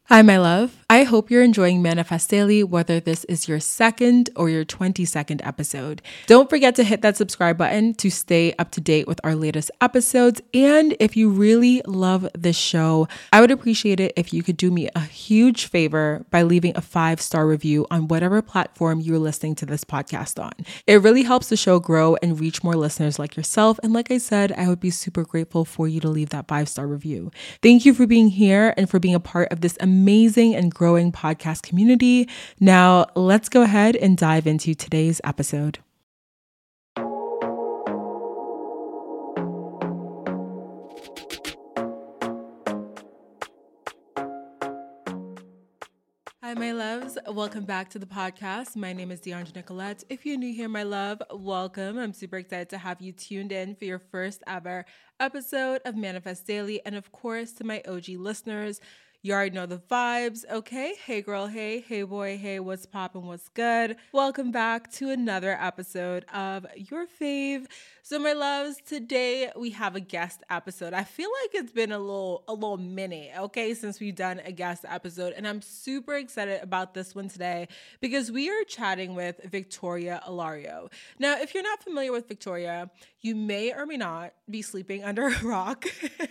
Hi, my love. I hope you're enjoying Manifest Daily, whether this is your second or your 22nd episode. Don't forget to hit that subscribe button to stay up to date with our latest episodes. And if you really love this show, I would appreciate it if you could do me a huge favor by leaving a 5-star review on whatever platform you're listening to this podcast on. It really helps the show grow and reach more listeners like yourself. And like I said, I would be super grateful for you to leave that 5-star review. Thank you for being here and for being a part of this amazing and growing podcast community. Now, let's go ahead and dive into today's episode. Hi, my loves. Welcome back to the podcast. My name is DeAndre Nicolette. If you're new here, my love, welcome. I'm super excited to have you tuned in for your first ever episode of Manifest Daily. And of course, to my OG listeners, you already know the vibes, okay? Hey girl, hey boy, hey, what's poppin', what's good? Welcome back to another episode of your fave. So my loves, today we have a guest episode. I feel like it's been a little minute, okay, since we've done a guest episode, and I'm super excited about this one today because we are chatting with Victoria Alario. Now, if you're not familiar with Victoria, you may or may not be sleeping under a rock.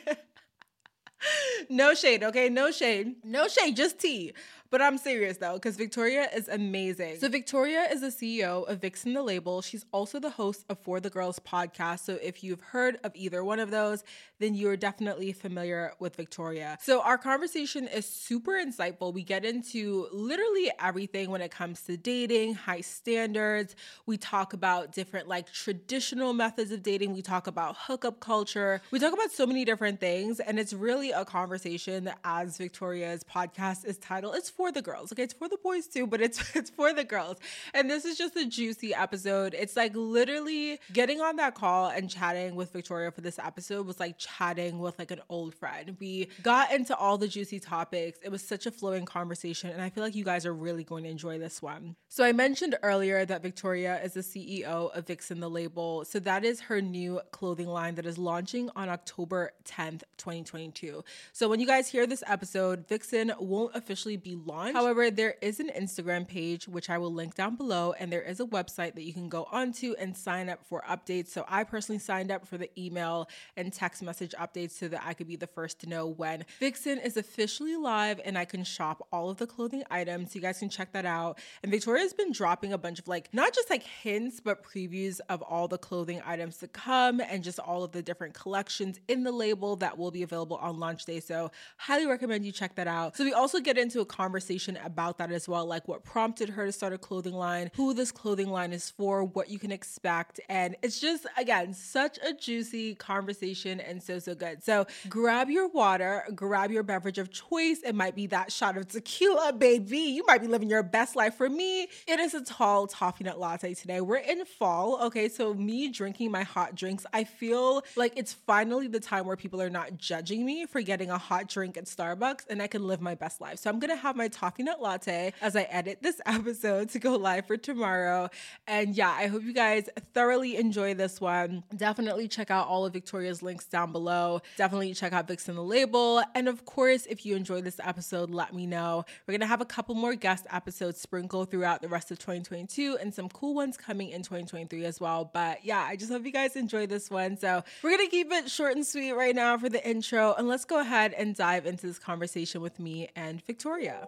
No shade, okay? No shade, just tea. But I'm serious though, because Victoria is amazing. So Victoria is the CEO of Vixen the Label. She's also the host of For the Girls podcast. So if you've heard of either one of those, then you're definitely familiar with Victoria. So our conversation is super insightful. We get into literally everything when it comes to dating, high standards. We talk about different like traditional methods of dating. We talk about hookup culture. We talk about so many different things. And it's really a conversation that, as Victoria's podcast is titled, it's for the girls. Okay, it's for the boys too, but it's for the girls. And this is just a juicy episode. It's like literally getting on that call and chatting with Victoria for this episode was like chatting with like an old friend. We got into all the juicy topics. It was such a flowing conversation, and I feel like you guys are really going to enjoy this one. So I mentioned earlier that Victoria is the CEO of Vixen the Label. So that is her new clothing line that is launching on October 10th, 2022. So when you guys hear this episode, Vixen won't officially be launched. However, there is an Instagram page, which I will link down below, and there is a website that you can go onto and sign up for updates. So I personally signed up for the email and text message updates so that I could be the first to know when Vixen is officially live and I can shop all of the clothing items. So you guys can check that out. And Victoria's been dropping a bunch of like, not just like hints, but previews of all the clothing items to come and just all of the different collections in the label that will be available on launch day. So highly recommend you check that out. So we also get into a conversation about that as well, like what prompted her to start a clothing line, who this clothing line is for, what you can expect. And it's just, again, such a juicy conversation and so good. So grab your water, grab your beverage of choice. It might be that shot of tequila, baby. You might be living your best life. For me, it is a tall toffee nut latte today. We're in fall, okay? So me drinking my hot drinks, I feel like it's finally the time where people are not judging me for getting a hot drink at Starbucks and I can live my best life. So I'm going to have my toffee nut latte as I edit this episode to go live for tomorrow. And yeah, I hope you guys thoroughly enjoy this one. Definitely check out all of Victoria's links down below. Definitely check out Vixen the Label. And of course, if you enjoyed this episode, let me know. We're going to have a couple more guest episodes sprinkled throughout the rest of 2022 and some cool ones coming in 2023 as well. But yeah, I just hope you guys enjoy this one. So we're going to keep it short and sweet right now for the intro. And let's go ahead and dive into this conversation with me and Victoria.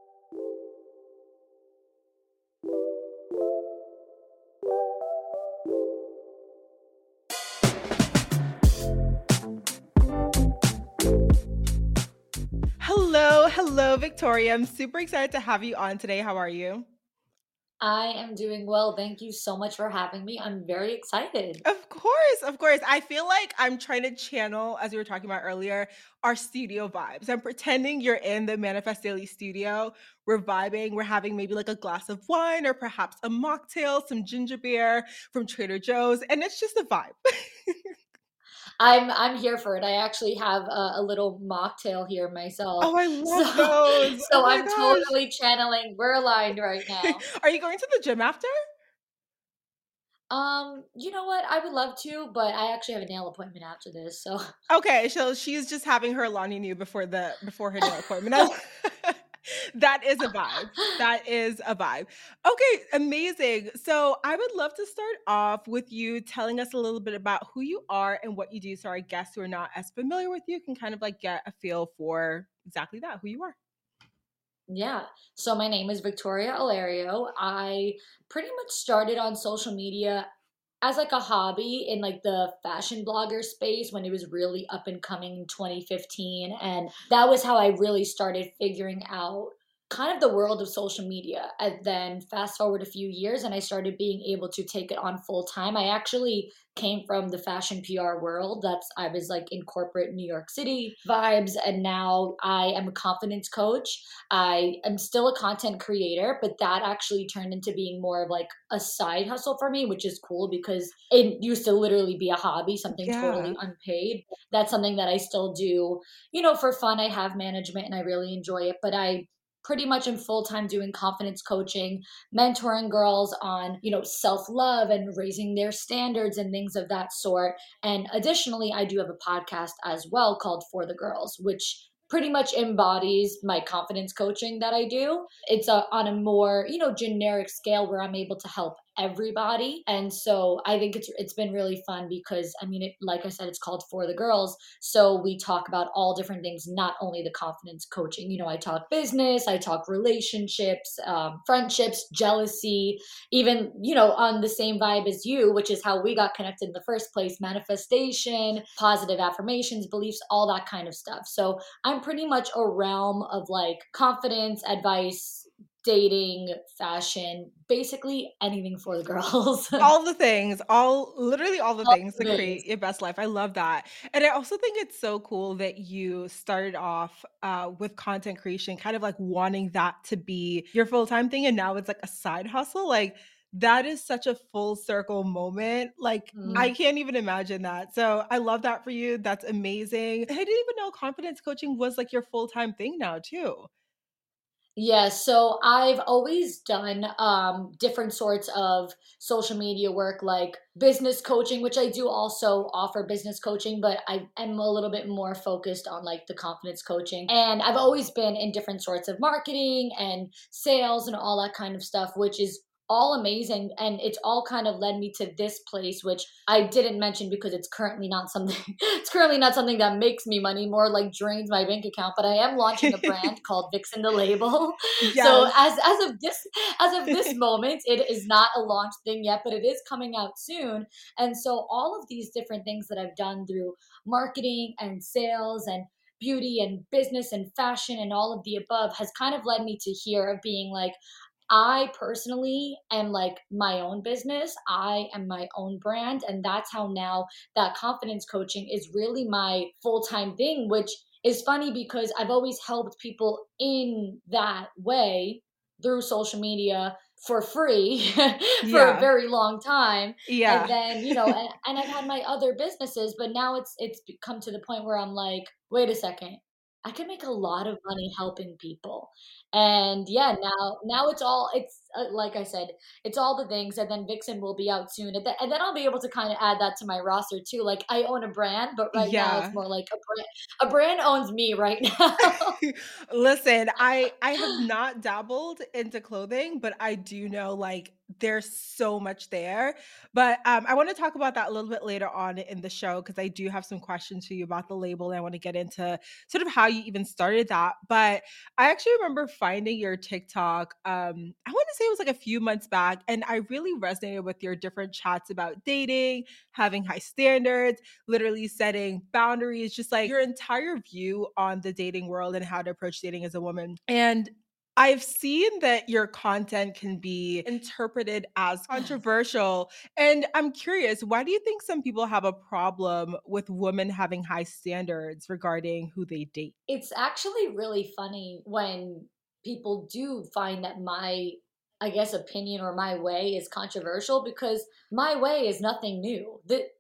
Hello, Victoria. I'm super excited to have you on today. How are you? I am doing well. Thank you so much for having me. I'm very excited. Of course. I feel like I'm trying to channel, as we were talking about earlier, our studio vibes. I'm pretending you're in the Manifest Daily studio. We're vibing. We're having maybe like a glass of wine or perhaps a mocktail, some ginger beer from Trader Joe's, and it's just a vibe. I'm here for it. I actually have a little mocktail here myself. Oh, I So love those. Oh so my I'm gosh. totally channeling. We're aligned right now. Are you going to the gym after? You know what? I would love to, but I actually have a nail appointment after this. So Okay, so she's just having her Lonnie New before her nail appointment. That is a vibe. That is a vibe. Okay, amazing. So I would love to start off with you telling us a little bit about who you are and what you do so our guests who are not as familiar with you can kind of like get a feel for exactly that, who you are. Yeah. So my name is Victoria Alario. I pretty much started on social media as like a hobby in like the fashion blogger space when it was really up and coming in 2015, and that was how I really started figuring out kind of the world of social media. And then fast forward a few years and I started being able to take it on full time. I actually came from the fashion PR world. I was like in corporate New York City vibes, and now I am a confidence coach. I am still a content creator, but that actually turned into being more of like a side hustle for me, which is cool because it used to literally be a hobby, something totally Yeah. unpaid. That's something that I still do, for fun. I have management and I really enjoy it, but I pretty much am full time doing confidence coaching, mentoring girls on, self love and raising their standards and things of that sort. And additionally, I do have a podcast as well called For the Girls, which pretty much embodies my confidence coaching that I do. It's on a more, generic scale where I'm able to help everybody. And so I think it's been really fun because I mean like I said, it's called For the Girls. So we talk about all different things, not only the confidence coaching. I talk business, I talk relationships, friendships, jealousy, even, on the same vibe as you, which is how we got connected in the first place, manifestation, positive affirmations, beliefs, all that kind of stuff. So I'm pretty much a realm of like confidence, advice, dating, fashion, basically anything for the girls. All the things, literally all the All things the to things. create your best life. I love that. And I also think it's so cool that you started off with content creation, kind of like wanting that to be your full time thing. And now it's like a side hustle. Like, that is such a full circle moment. Like, I Mhm. can't even imagine that. So I love that for you. That's amazing. I didn't even know confidence coaching was like your full time thing now, too. Yeah, so I've always done different sorts of social media work, like business coaching, which I do also offer business coaching, but I am a little bit more focused on like the confidence coaching. And I've always been in different sorts of marketing and sales and all that kind of stuff, which is all amazing. And it's all kind of led me to this place, which I didn't mention because it's currently not something it's currently not something that makes me money, more like drains my bank account. But I am launching a brand called Vixen the Label. So Yes. as of this moment, it is not a launch thing yet, but it is coming out soon. And so all of these different things that I've done through marketing and sales and beauty and business and fashion and all of the above has kind of led me to here of being like, I personally am like my own business. I am my own brand. And that's how now that confidence coaching is really my full time thing, which is funny because I've always helped people in that way through social media for free for a Yeah. very long time. And Yeah. then, and I've had my other businesses, but now it's come to the point where I'm like, wait a second, I can make a lot of money helping people. And yeah, now it's like I said, it's all the things. And then Vixen will be out soon, and then I'll be able to kind of add that to my roster too. Like I own a brand, but right now it's Yeah. more like a brand owns me right now. Listen, I have not dabbled into clothing, but I do know like there's so much there. But I want to talk about that a little bit later on in the show because I do have some questions for you about the label and I want to get into sort of how you even started that. But I actually remember finding your TikTok. I want to say it was like a few months back, and I really resonated with your different chats about dating, having high standards, literally setting boundaries, just like your entire view on the dating world and how to approach dating as a woman. And I've seen that your content can be interpreted as Yes. controversial. And I'm curious, why do you think some people have a problem with women having high standards regarding who they date? It's actually really funny when people do find that my, I guess, opinion or my way is controversial because my way is nothing new.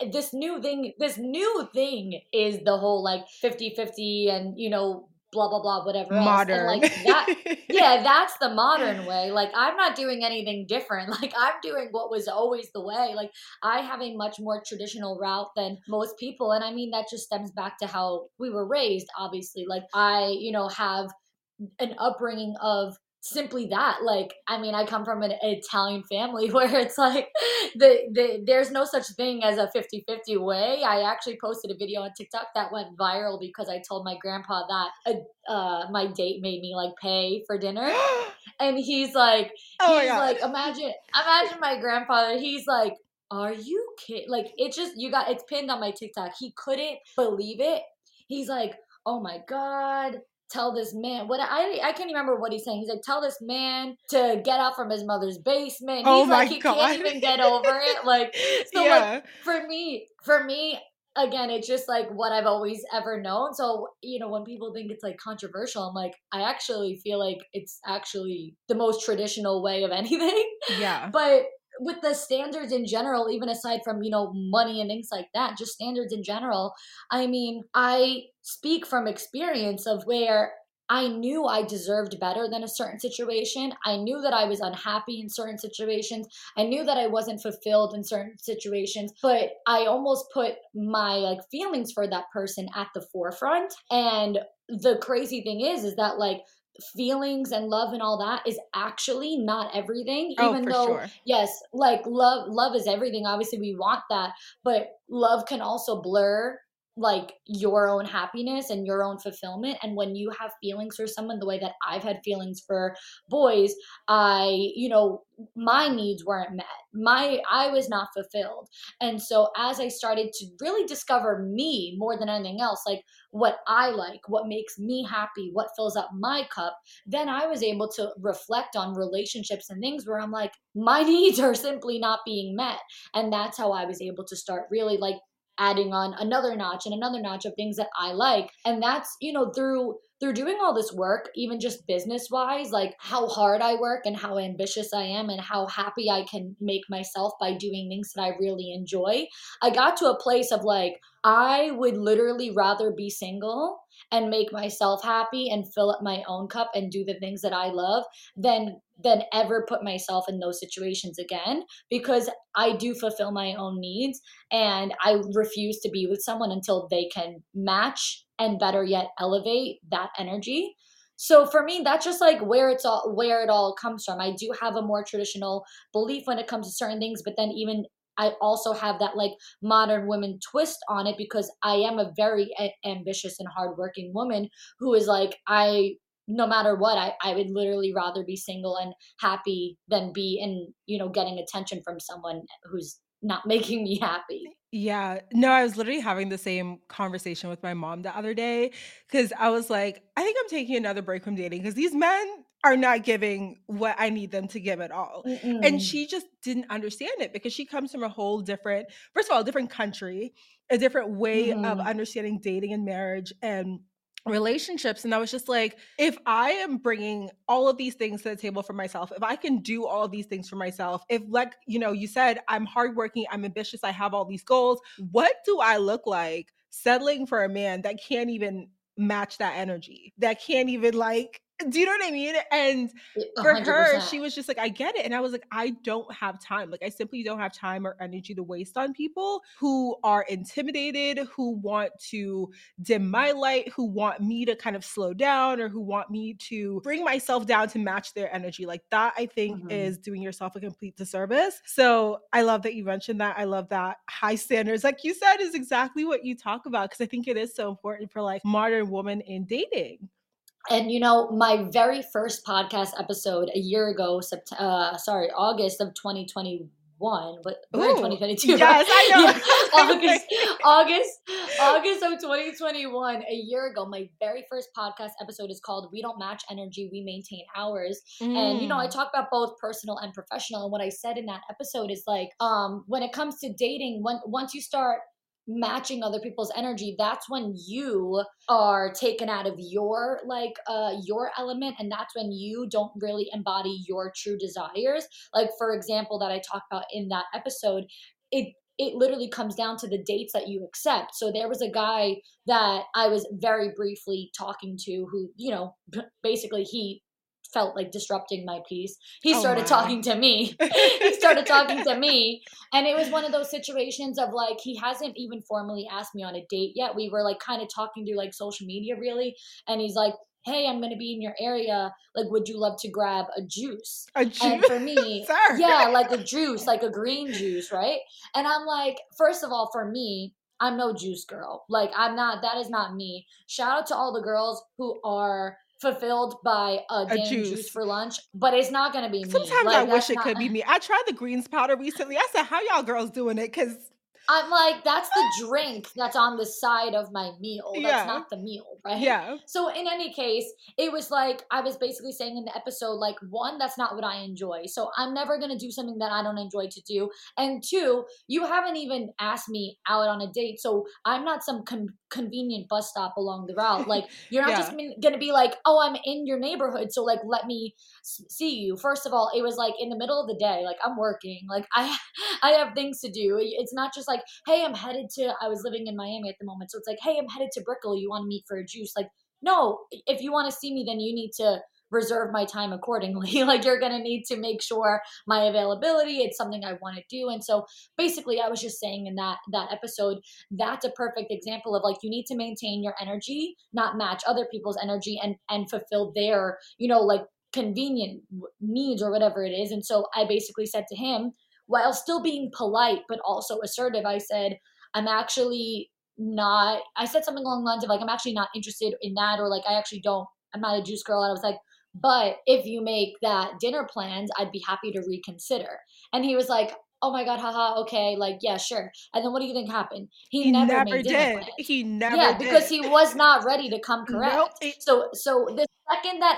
This new thing is the whole like 50-50 and, blah, blah, blah, whatever else. And Modern. like that, yeah, that's the modern way. Like I'm not doing anything different. Like I'm doing what was always the way. Like I have a much more traditional route than most people. And I mean, that just stems back to how we were raised, obviously. Like I, have an upbringing of simply that. Like, I mean, I come from an Italian family where it's like there's no such thing as a 50-50 way. I actually posted a video on TikTok that went viral because I told my grandpa that my date made me like pay for dinner. And he's like, Oh my God. imagine my grandfather. He's like, are you kidding? Like, it's pinned on my TikTok. He couldn't believe it. He's like, oh my God, tell this man I can't remember what he's saying. He's like, tell this man to get out from his mother's basement. Oh He's my like, he God. can't even get over it. Like, so Yeah. like for me, again, it's just like what I've always ever known. So, you know, when people think it's like controversial, I'm like, I actually feel like it's actually the most traditional way of anything. Yeah. But with the standards in general, even aside from, you know, money and things like that, just standards in general, I mean, I speak from experience of where I knew I deserved better than a certain situation. I knew that I was unhappy in certain situations. I knew that I wasn't fulfilled in certain situations, but I almost put my like feelings for that person at the forefront. And the crazy thing is that like feelings and love and all that is actually not everything, Oh, even for though sure. yes, like love is everything. Obviously we want that, but love can also blur like your own happiness and your own fulfillment. And when you have feelings for someone the way that I've had feelings for boys, you know, my needs weren't met, I was not fulfilled. And so as I started to really discover me more than anything else, like what I like, what makes me happy, what fills up my cup, then I was able to reflect on relationships and things where I'm like, my needs are simply not being met. And that's how I was able to start really like adding on another notch and another notch of things that I like. And that's, you know, through doing all this work, even just business wise, like how hard I work and how ambitious I am and how happy I can make myself by doing things that I really enjoy. I got to a place of like, I would literally rather be single and make myself happy and fill up my own cup and do the things that I love than ever put myself in those situations again, because I do fulfill my own needs and I refuse to be with someone until they can match and better yet elevate that energy. So for me, that's just like where it all comes from. I do have a more traditional belief when it comes to certain things, but then even I also have that like modern women twist on it because I am a very ambitious and hardworking woman who is like, no matter what, I would literally rather be single and happy than be in, you know, getting attention from someone who's not making me happy. Yeah. No, I was literally having the same conversation with my mom the other day because I was like, I think I'm taking another break from dating because these men are not giving what I need them to give at all. And Mm-mm. she just didn't understand it because she comes from a whole different, first of all, a different country, a different way of Mm-hmm. understanding dating and marriage and relationships. And I was just like, if I am bringing all of these things to the table for myself, if I can do all of these things for myself, if, like, you know, you said, I'm hardworking, I'm ambitious, I have all these goals, what do I look like settling for a man that can't even match that energy, that can't even, like, do you know what I mean? And A for hundred her, percent. she was just like, I get it. And I was like, I don't have time. Like, I simply don't have time or energy to waste on people who are intimidated, who want to dim my light, who want me to kind of slow down or who want me to bring myself down to match their energy. Like that, I think, Mm-hmm. is doing yourself a complete disservice. So I love that you mentioned that. I love that high standards, like you said, is exactly what you talk about because I think it is so important for like modern women in dating. And you know, my very first podcast episode a year ago, August of 2021, but we're in Oh, 2022, right? yes, I know. Yeah, Same thing. August, August, August of 2021, a year ago, my very first podcast episode is called "We Don't Match Energy, We Maintain Ours." And you know, I Mm. talk about both personal and professional. And what I said in that episode is like, when it comes to dating, once you start matching other people's energy, that's when you are taken out of your your element, and that's when you don't really embody your true desires. Like for example, that I talked about in that episode, it literally comes down to the dates that you accept. So there was a guy that I was very briefly talking to who, you know, basically he felt like disrupting my peace. He Oh started my. talking to me. He started talking to me, and it was one of those situations of like, he hasn't even formally asked me on a date yet. We were like kind of talking through like social media really. And he's like, hey, I'm going to be in your area. Like, would you love to grab a juice? A Jew, And for me, sir. yeah, like a juice, like a green juice, right? And I'm like, first of all, for me, I'm no juice girl. Like, I'm not, that is not me. Shout out to all the girls who are fulfilled by a A dang juice juice. for lunch, but it's not going to be me. Sometimes I Like, wish that's it not, could be me. I tried the greens powder recently. I said, how y'all girls doing it? Because, I'm like, that's the drink that's on the side of my meal. That's yeah, not the meal, right? yeah, So in any case, it was like I was basically saying in the episode, like, one, that's not what I enjoy. So I'm never gonna do something that I don't enjoy to do. And two, you haven't even asked me out on a date. So I'm not some convenient bus stop along the route. Like, you're not just yeah. gonna be like, oh, I'm in your neighborhood, so like let me see you. First of all, it was like in the middle of the day, like I'm working, like I have things to do. It's not just like, hey, I'm headed to, I was living in Miami at the moment. So it's like, hey, I'm headed to Brickell. You want to meet for a juice? Like, no, if you want to see me, then you need to reserve my time accordingly. Like, you're going to need to make sure my availability, it's something I want to do. And so basically I was just saying in that episode, that's a perfect example of like, you need to maintain your energy, not match other people's energy and fulfill their, like convenient needs or whatever it is. And so I basically said to him, while still being polite but also assertive, I said, I'm actually not, I said something along the lines of like, I'm actually not interested in that, or like, I actually don't, I'm not a juice girl. And I was like, but if you make that dinner plans, I'd be happy to reconsider. And he was like, oh my God, haha, okay, like, yeah, sure. And then what do you think happened? He He never never made dinner did. plans. He never Yeah, because did. he was not ready to come Nope. correct. So the second that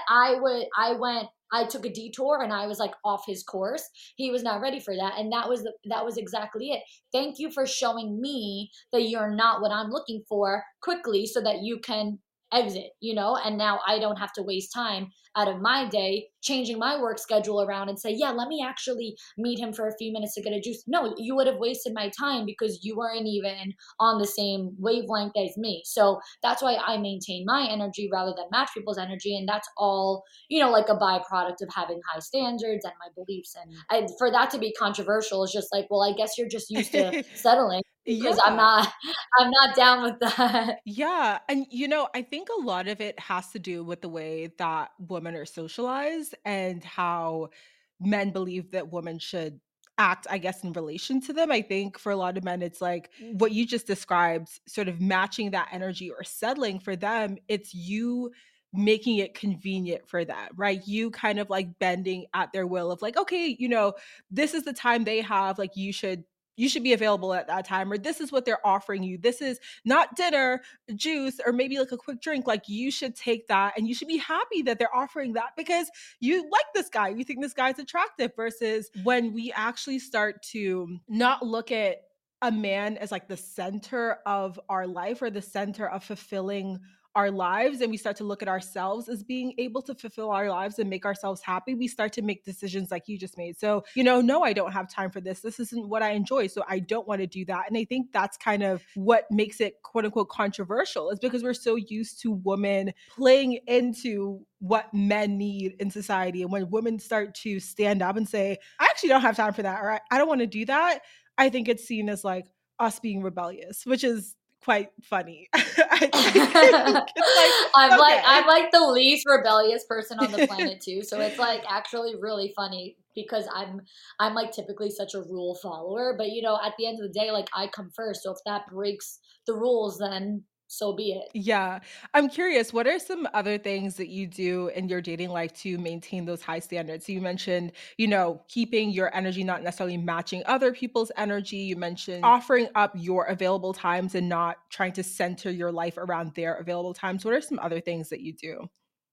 I took a detour and I was like off his course, he was not ready for that. And that was exactly it. Thank you for showing me that you're not what I'm looking for quickly so that you can exit, and now I don't have to waste time out of my day changing my work schedule around and say, yeah, let me actually meet him for a few minutes to get a juice. No, you would have wasted my time because you weren't even on the same wavelength as me. So that's why I maintain my energy rather than match people's energy. And that's all, like a byproduct of having high standards and my beliefs. And for that to be controversial is just like, well, I guess you're just used to settling because I'm Yeah. not, I'm not down with that. Yeah. And, I think a lot of it has to do with the way that women are socialized and how men believe that women should act, I guess, in relation to them. I think for a lot of men, it's like what you just described, sort of matching that energy or settling for them. It's you making it convenient for them, right? You kind of like bending at their will of like, okay, this is the time they have, like you should be available at that time, or this is what they're offering you. This is not dinner, juice, or maybe like a quick drink. Like you should take that and you should be happy that they're offering that because you like this guy. You think this guy's attractive versus when we actually start to not look at a man as like the center of our life or the center of fulfilling our lives, and we start to look at ourselves as being able to fulfill our lives and make ourselves happy, we start to make decisions like you just made. So, no, I don't have time for this. This isn't what I enjoy. So I don't want to do that. And I think that's kind of what makes it quote unquote controversial, is because we're so used to women playing into what men need in society. And when women start to stand up and say, I actually don't have time for that, or I don't want to do that, I think it's seen as like us being rebellious, which is quite funny. I think it's like, I'm okay. like the least rebellious person on the planet too. So it's like actually really funny because I'm like typically such a rule follower, but at the end of the day, like I come first. So if that breaks the rules, then so be it. Yeah. I'm curious, what are some other things that you do in your dating life to maintain those high standards? So you mentioned, keeping your energy not necessarily matching other people's energy. You mentioned offering up your available times and not trying to center your life around their available times. What are some other things that you do?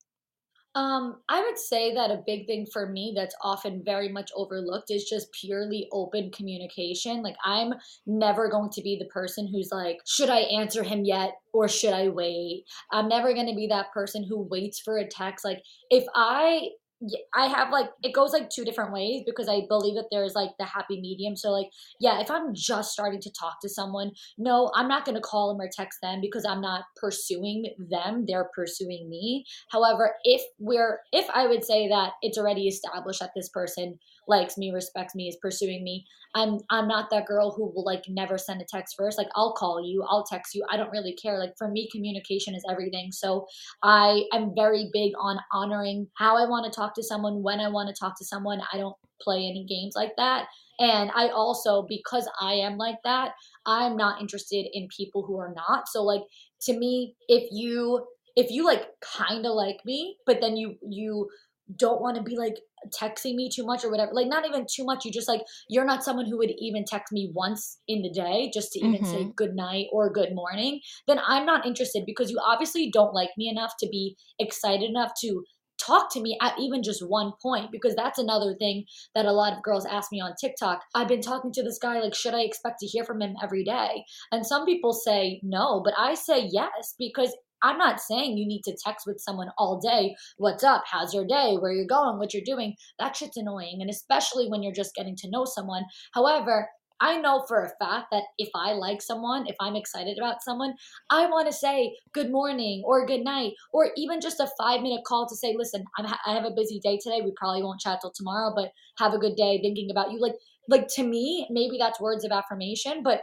I would say that a big thing for me that's often very much overlooked is just purely open communication. Like, I'm never going to be the person who's like, should I answer him yet or should I wait? I'm never going to be that person who waits for a text. Like, if I I have like, it goes like two different ways because I believe that there's like the happy medium. So like, yeah, if I'm just starting to talk to someone, no, I'm not going to call them or text them because I'm not pursuing them. They're pursuing me. However, if I would say that it's already established that this person likes me, respects me, is pursuing me, I'm not that girl who will like never send a text first. Like I'll call you, I'll text you. I don't really care. Like for me, communication is everything. So I am very big on honoring how I want to talk to someone, when I want to talk to someone. I don't play any games like that. And I also, because I am like that, I'm not interested in people who are not. So like to me, if you like kind of like me, but then you don't want to be like texting me too much or whatever, like not even too much, you just like, you're not someone who would even text me once in the day just to even say Mm-hmm. good night or good morning, then I'm not interested because you obviously don't like me enough to be excited enough to talk to me at even just one point. Because that's another thing that a lot of girls ask me on TikTok. I've been talking to this guy, like, should I expect to hear from him every day? And some people say no, but I say yes, because I'm not saying you need to text with someone all day. What's up? How's your day? Where you're going? What you're doing? That shit's annoying. And especially when you're just getting to know someone. However, I know for a fact that if I like someone, if I'm excited about someone, I want to say good morning or good night, or even just a 5 minute call to say, listen, I have a busy day today. We probably won't chat till tomorrow, but have a good day, thinking about you. Like to me, maybe that's words of affirmation, but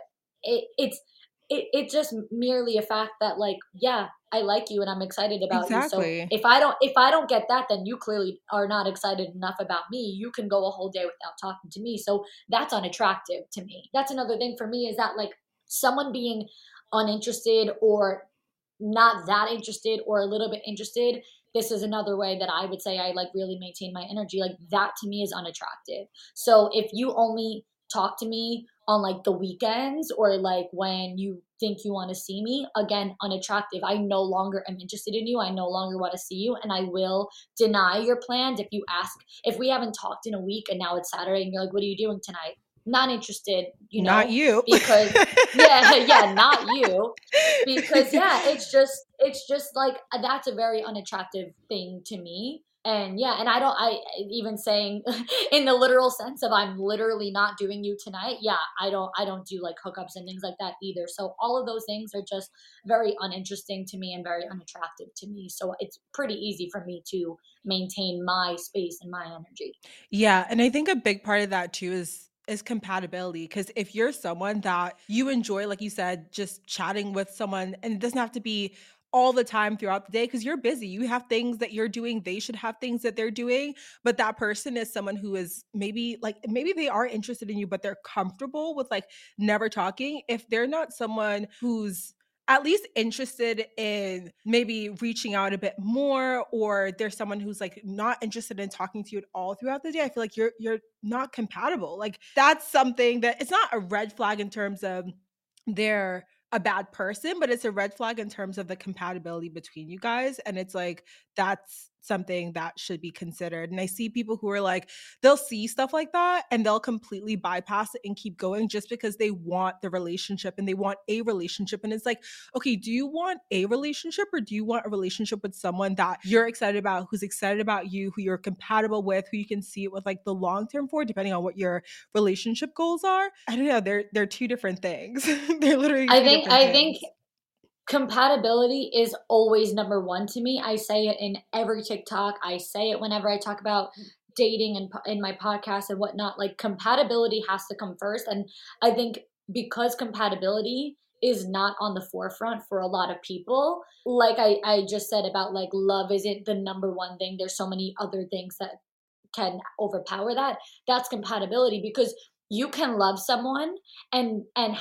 it's just merely a fact that like, yeah, I like you and I'm excited about you. So Exactly. if I don't get that, then you clearly are not excited enough about me. You can go a whole day without talking to me. So that's unattractive to me. That's another thing for me, is that like someone being uninterested or not that interested or a little bit interested, this is another way that I would say I like really maintain my energy. Like that to me is unattractive. So if you only talk to me on like the weekends or like when you think you want to see me, again, unattractive. I no longer am interested in you. I no longer want to see you. And I will deny your plans if you ask. If we haven't talked in a week and now it's Saturday and you're like, what are you doing tonight? Not interested, Not you. because yeah, yeah, not you. Because yeah, it's just like that's a very unattractive thing to me. And yeah, and I even saying in the literal sense of I'm literally not doing you tonight. Yeah, I don't do like hookups and things like that either. So all of those things are just very uninteresting to me and very unattractive to me. So it's pretty easy for me to maintain my space and my energy. Yeah, and I think a big part of that too is compatibility, because if you're someone that you enjoy, like you said, just chatting with someone, and it doesn't have to be all the time throughout the day because you're busy. You have things that you're doing, they should have things that they're doing, but that person is someone who is maybe they are interested in you, but they're comfortable with like never talking. If they're not someone who's at least interested in maybe reaching out a bit more, or there's someone who's like not interested in talking to you at all throughout the day, I feel like you're not compatible. Like that's something that it's not a red flag in terms of they're a bad person, but it's a red flag in terms of the compatibility between you guys. And it's like that's something that should be considered. And I see people who are like, they'll see stuff like that and they'll completely bypass it and keep going just because they want the relationship and they want a relationship. And it's like, okay, do you want a relationship, or do you want a relationship with someone that you're excited about, who's excited about you, who you're compatible with, who you can see it with like the long term for, depending on what your relationship goals are? I don't know. They're two different things. They're literally I two think different I think things. compatibility is always number one to me. I say it in every TikTok. I say it whenever I talk about dating and in my podcast and whatnot. Like compatibility has to come first. And I think because compatibility is not on the forefront for a lot of people, like I just said about like love isn't the number one thing. There's so many other things that can overpower that. That's compatibility, because you can love someone and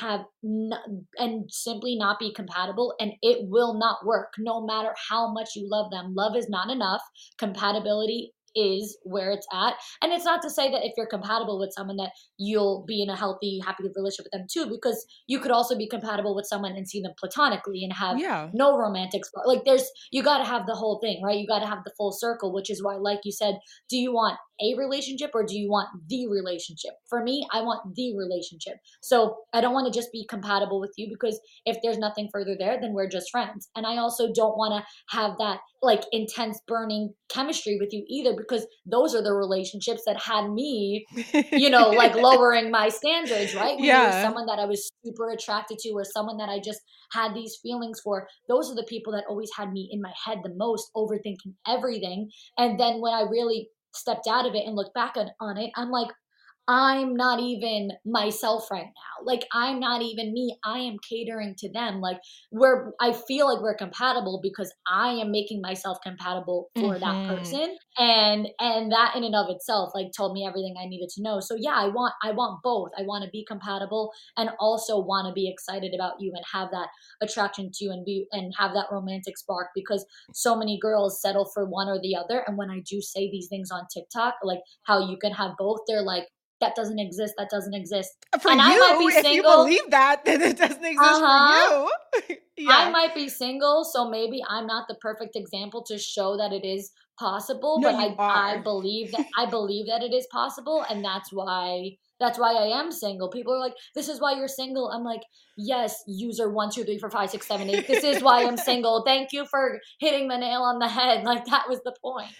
and simply not be compatible, and it will not work no matter how much you love them. Love is not enough. Compatibility is where it's at. And it's not to say that if you're compatible with someone that you'll be in a healthy, happy relationship with them too, because you could also be compatible with someone and see them platonically and have Yeah. no romantic like there's, you got to have the whole thing, right? You got to have the full circle, which is why, like you said, do you want a relationship or do you want the relationship? For me, I want the relationship. So I don't want to just be compatible with you, because if there's nothing further there, then we're just friends. And I also don't want to have that like intense burning chemistry with you either, because those are the relationships that had me, like lowering my standards, right? When there was someone that I was super attracted to or someone that I just had these feelings for, those are the people that always had me in my head the most, overthinking everything. And then when I really stepped out of it and looked back on it, I'm like, I'm not even myself right now. Like, I'm not even me. I am catering to them. Like, I feel like we're compatible because I am making myself compatible for that person. And that in and of itself, like, told me everything I needed to know. So yeah, I want both. I want to be compatible and also want to be excited about you and have that attraction to you and have that romantic spark, because so many girls settle for one or the other. And when I do say these things on TikTok, like how you can have both, they're like, that doesn't exist. That doesn't exist. For and you, I might be if single, you believe that, then it doesn't exist for you. Yeah. I might be single, so maybe I'm not the perfect example to show that it is possible. No, but I believe that it is possible, and that's why I am single. People are like, "This is why you're single." I'm like, "Yes, user 1 2 3 4 5 6 7 8. This is why I'm single. Thank you for hitting the nail on the head. Like, that was the point."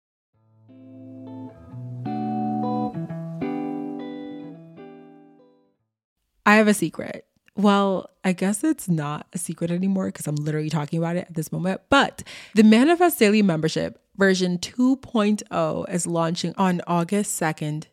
I have a secret. Well, I guess it's not a secret anymore because I'm literally talking about it at this moment. But the Manifest Daily membership version 2.0 is launching on August 2nd,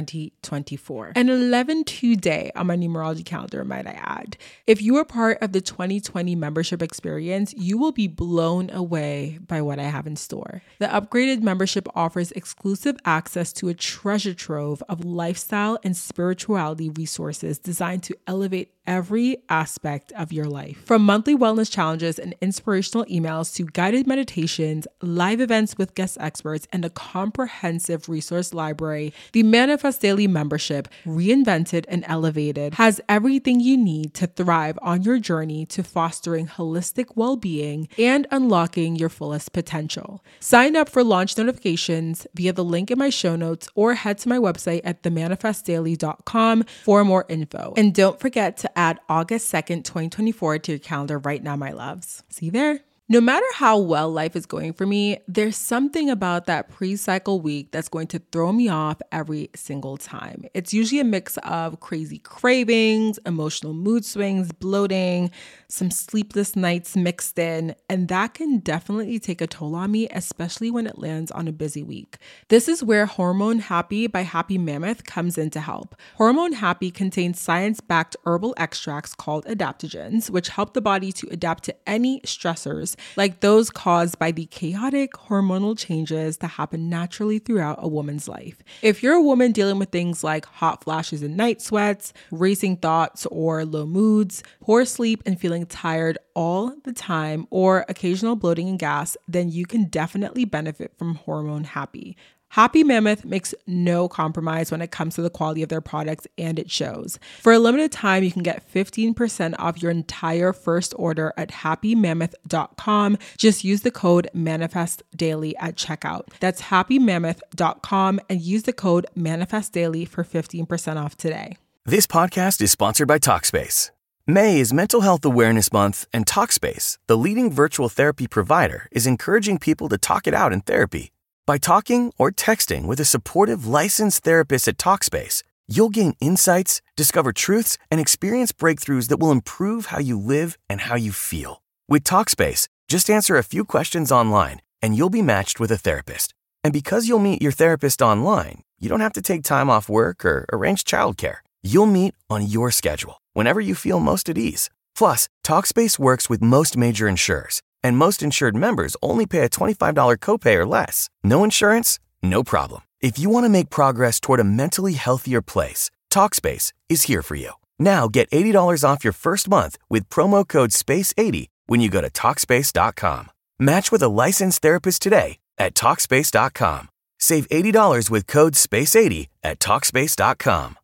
2024. An 11-2 day on my numerology calendar, might I add. If you are part of the 2020 membership experience, you will be blown away by what I have in store. The upgraded membership offers exclusive access to a treasure trove of lifestyle and spirituality resources designed to elevate every aspect of your life. From monthly wellness challenges and inspirational emails to guided meditations, live events with guest experts, and a comprehensive resource library, the Manifest Daily membership, reinvented and elevated, has everything you need to thrive on your journey to fostering holistic well-being and unlocking your fullest potential. Sign up for launch notifications via the link in my show notes or head to my website at themanifestdaily.com for more info. And don't forget to add August 2nd, 2024 to your calendar right now, my loves. See you there. No matter how well life is going for me, there's something about that pre-cycle week that's going to throw me off every single time. It's usually a mix of crazy cravings, emotional mood swings, bloating, some sleepless nights mixed in, and that can definitely take a toll on me, especially when it lands on a busy week. This is where Hormone Happy by Happy Mammoth comes in to help. Hormone Happy contains science-backed herbal extracts called adaptogens, which help the body to adapt to any stressors like those caused by the chaotic hormonal changes that happen naturally throughout a woman's life. If you're a woman dealing with things like hot flashes and night sweats, racing thoughts or low moods, poor sleep and feeling tired all the time, or occasional bloating and gas, then you can definitely benefit from Hormone Happy. Happy Mammoth makes no compromise when it comes to the quality of their products, and it shows. For a limited time, you can get 15% off your entire first order at happymammoth.com. Just use the code ManifestDaily at checkout. That's happymammoth.com and use the code ManifestDaily for 15% off today. This podcast is sponsored by Talkspace. May is Mental Health Awareness Month, and Talkspace, the leading virtual therapy provider, is encouraging people to talk it out in therapy. By talking or texting with a supportive licensed therapist at Talkspace, you'll gain insights, discover truths, and experience breakthroughs that will improve how you live and how you feel. With Talkspace, just answer a few questions online and you'll be matched with a therapist. And because you'll meet your therapist online, you don't have to take time off work or arrange childcare. You'll meet on your schedule, whenever you feel most at ease. Plus, Talkspace works with most major insurers, and most insured members only pay a $25 copay or less. No insurance? No problem. If you want to make progress toward a mentally healthier place, Talkspace is here for you. Now get $80 off your first month with promo code SPACE80 when you go to Talkspace.com. Match with a licensed therapist today at Talkspace.com. Save $80 with code SPACE80 at Talkspace.com.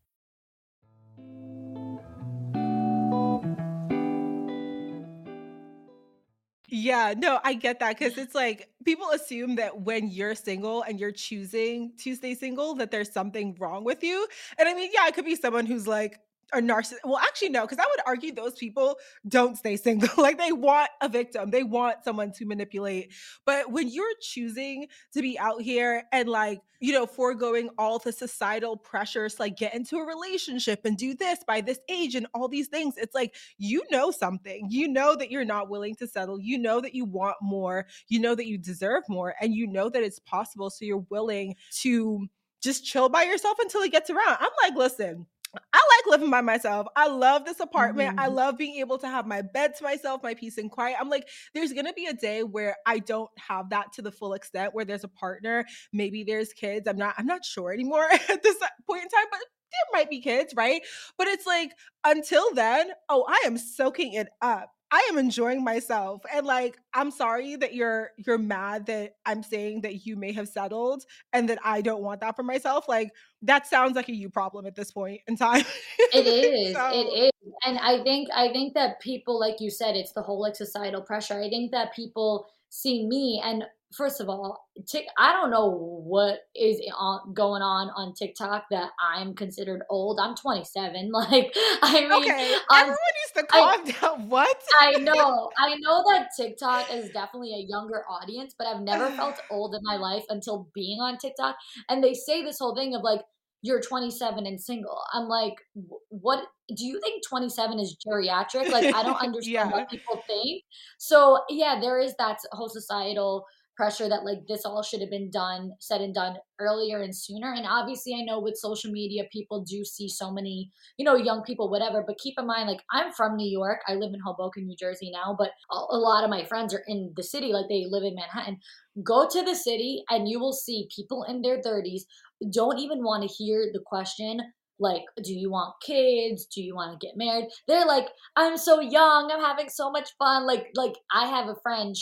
Yeah, no, I get that, because it's like people assume that when you're single and you're choosing to stay single, that there's something wrong with you. And I mean, yeah, it could be someone who's like, are narcissistic. Well, actually, no, because I would argue those people don't stay single. Like they want a victim, they want someone to manipulate. But when you're choosing to be out here and like, you know, foregoing all the societal pressures, like get into a relationship and do this by this age and all these things, it's like, you know, something, you know, that you're not willing to settle, you know, that you want more, you know, that you deserve more, and you know that it's possible. So you're willing to just chill by yourself until it gets around. I'm like, listen, I like living by myself. I love this apartment. I love being able to have my bed to myself, my peace and quiet. I'm like, there's going to be a day where I don't have that to the full extent, where there's a partner, maybe there's kids. I'm not sure anymore at this point in time, but there might be kids, right? But it's like, until then, oh, I am soaking it up. I am enjoying myself. And like, I'm sorry that you're mad that I'm saying that you may have settled and that I don't want that for myself. Like, that sounds like a you problem at this point in time. It is. It So is. And I think that people, like you said, it's the whole like societal pressure. I think that people see me, and first of all, I don't know what is going on TikTok that I'm considered old. I'm 27. Like, I mean, okay, on everyone needs to I calm down. What? I know that TikTok is definitely a younger audience, but I've never felt old in my life until being on TikTok. And they say this whole thing of like, you're 27 and single. I'm like, what do you think 27 is geriatric? Like, I don't understand Yeah. what people think. So yeah, there is that whole societal pressure that like this all should have been done, said and done earlier and sooner. And obviously I know with social media, people do see so many, young people, whatever, but keep in mind, like I'm from New York. I live in Hoboken, New Jersey now, but a lot of my friends are in the city, like they live in Manhattan. Go to the city and you will see people in their 30s don't even want to hear the question, like, do you want kids? Do you want to get married? They're like, I'm so young. I'm having so much fun. Like I have a friend.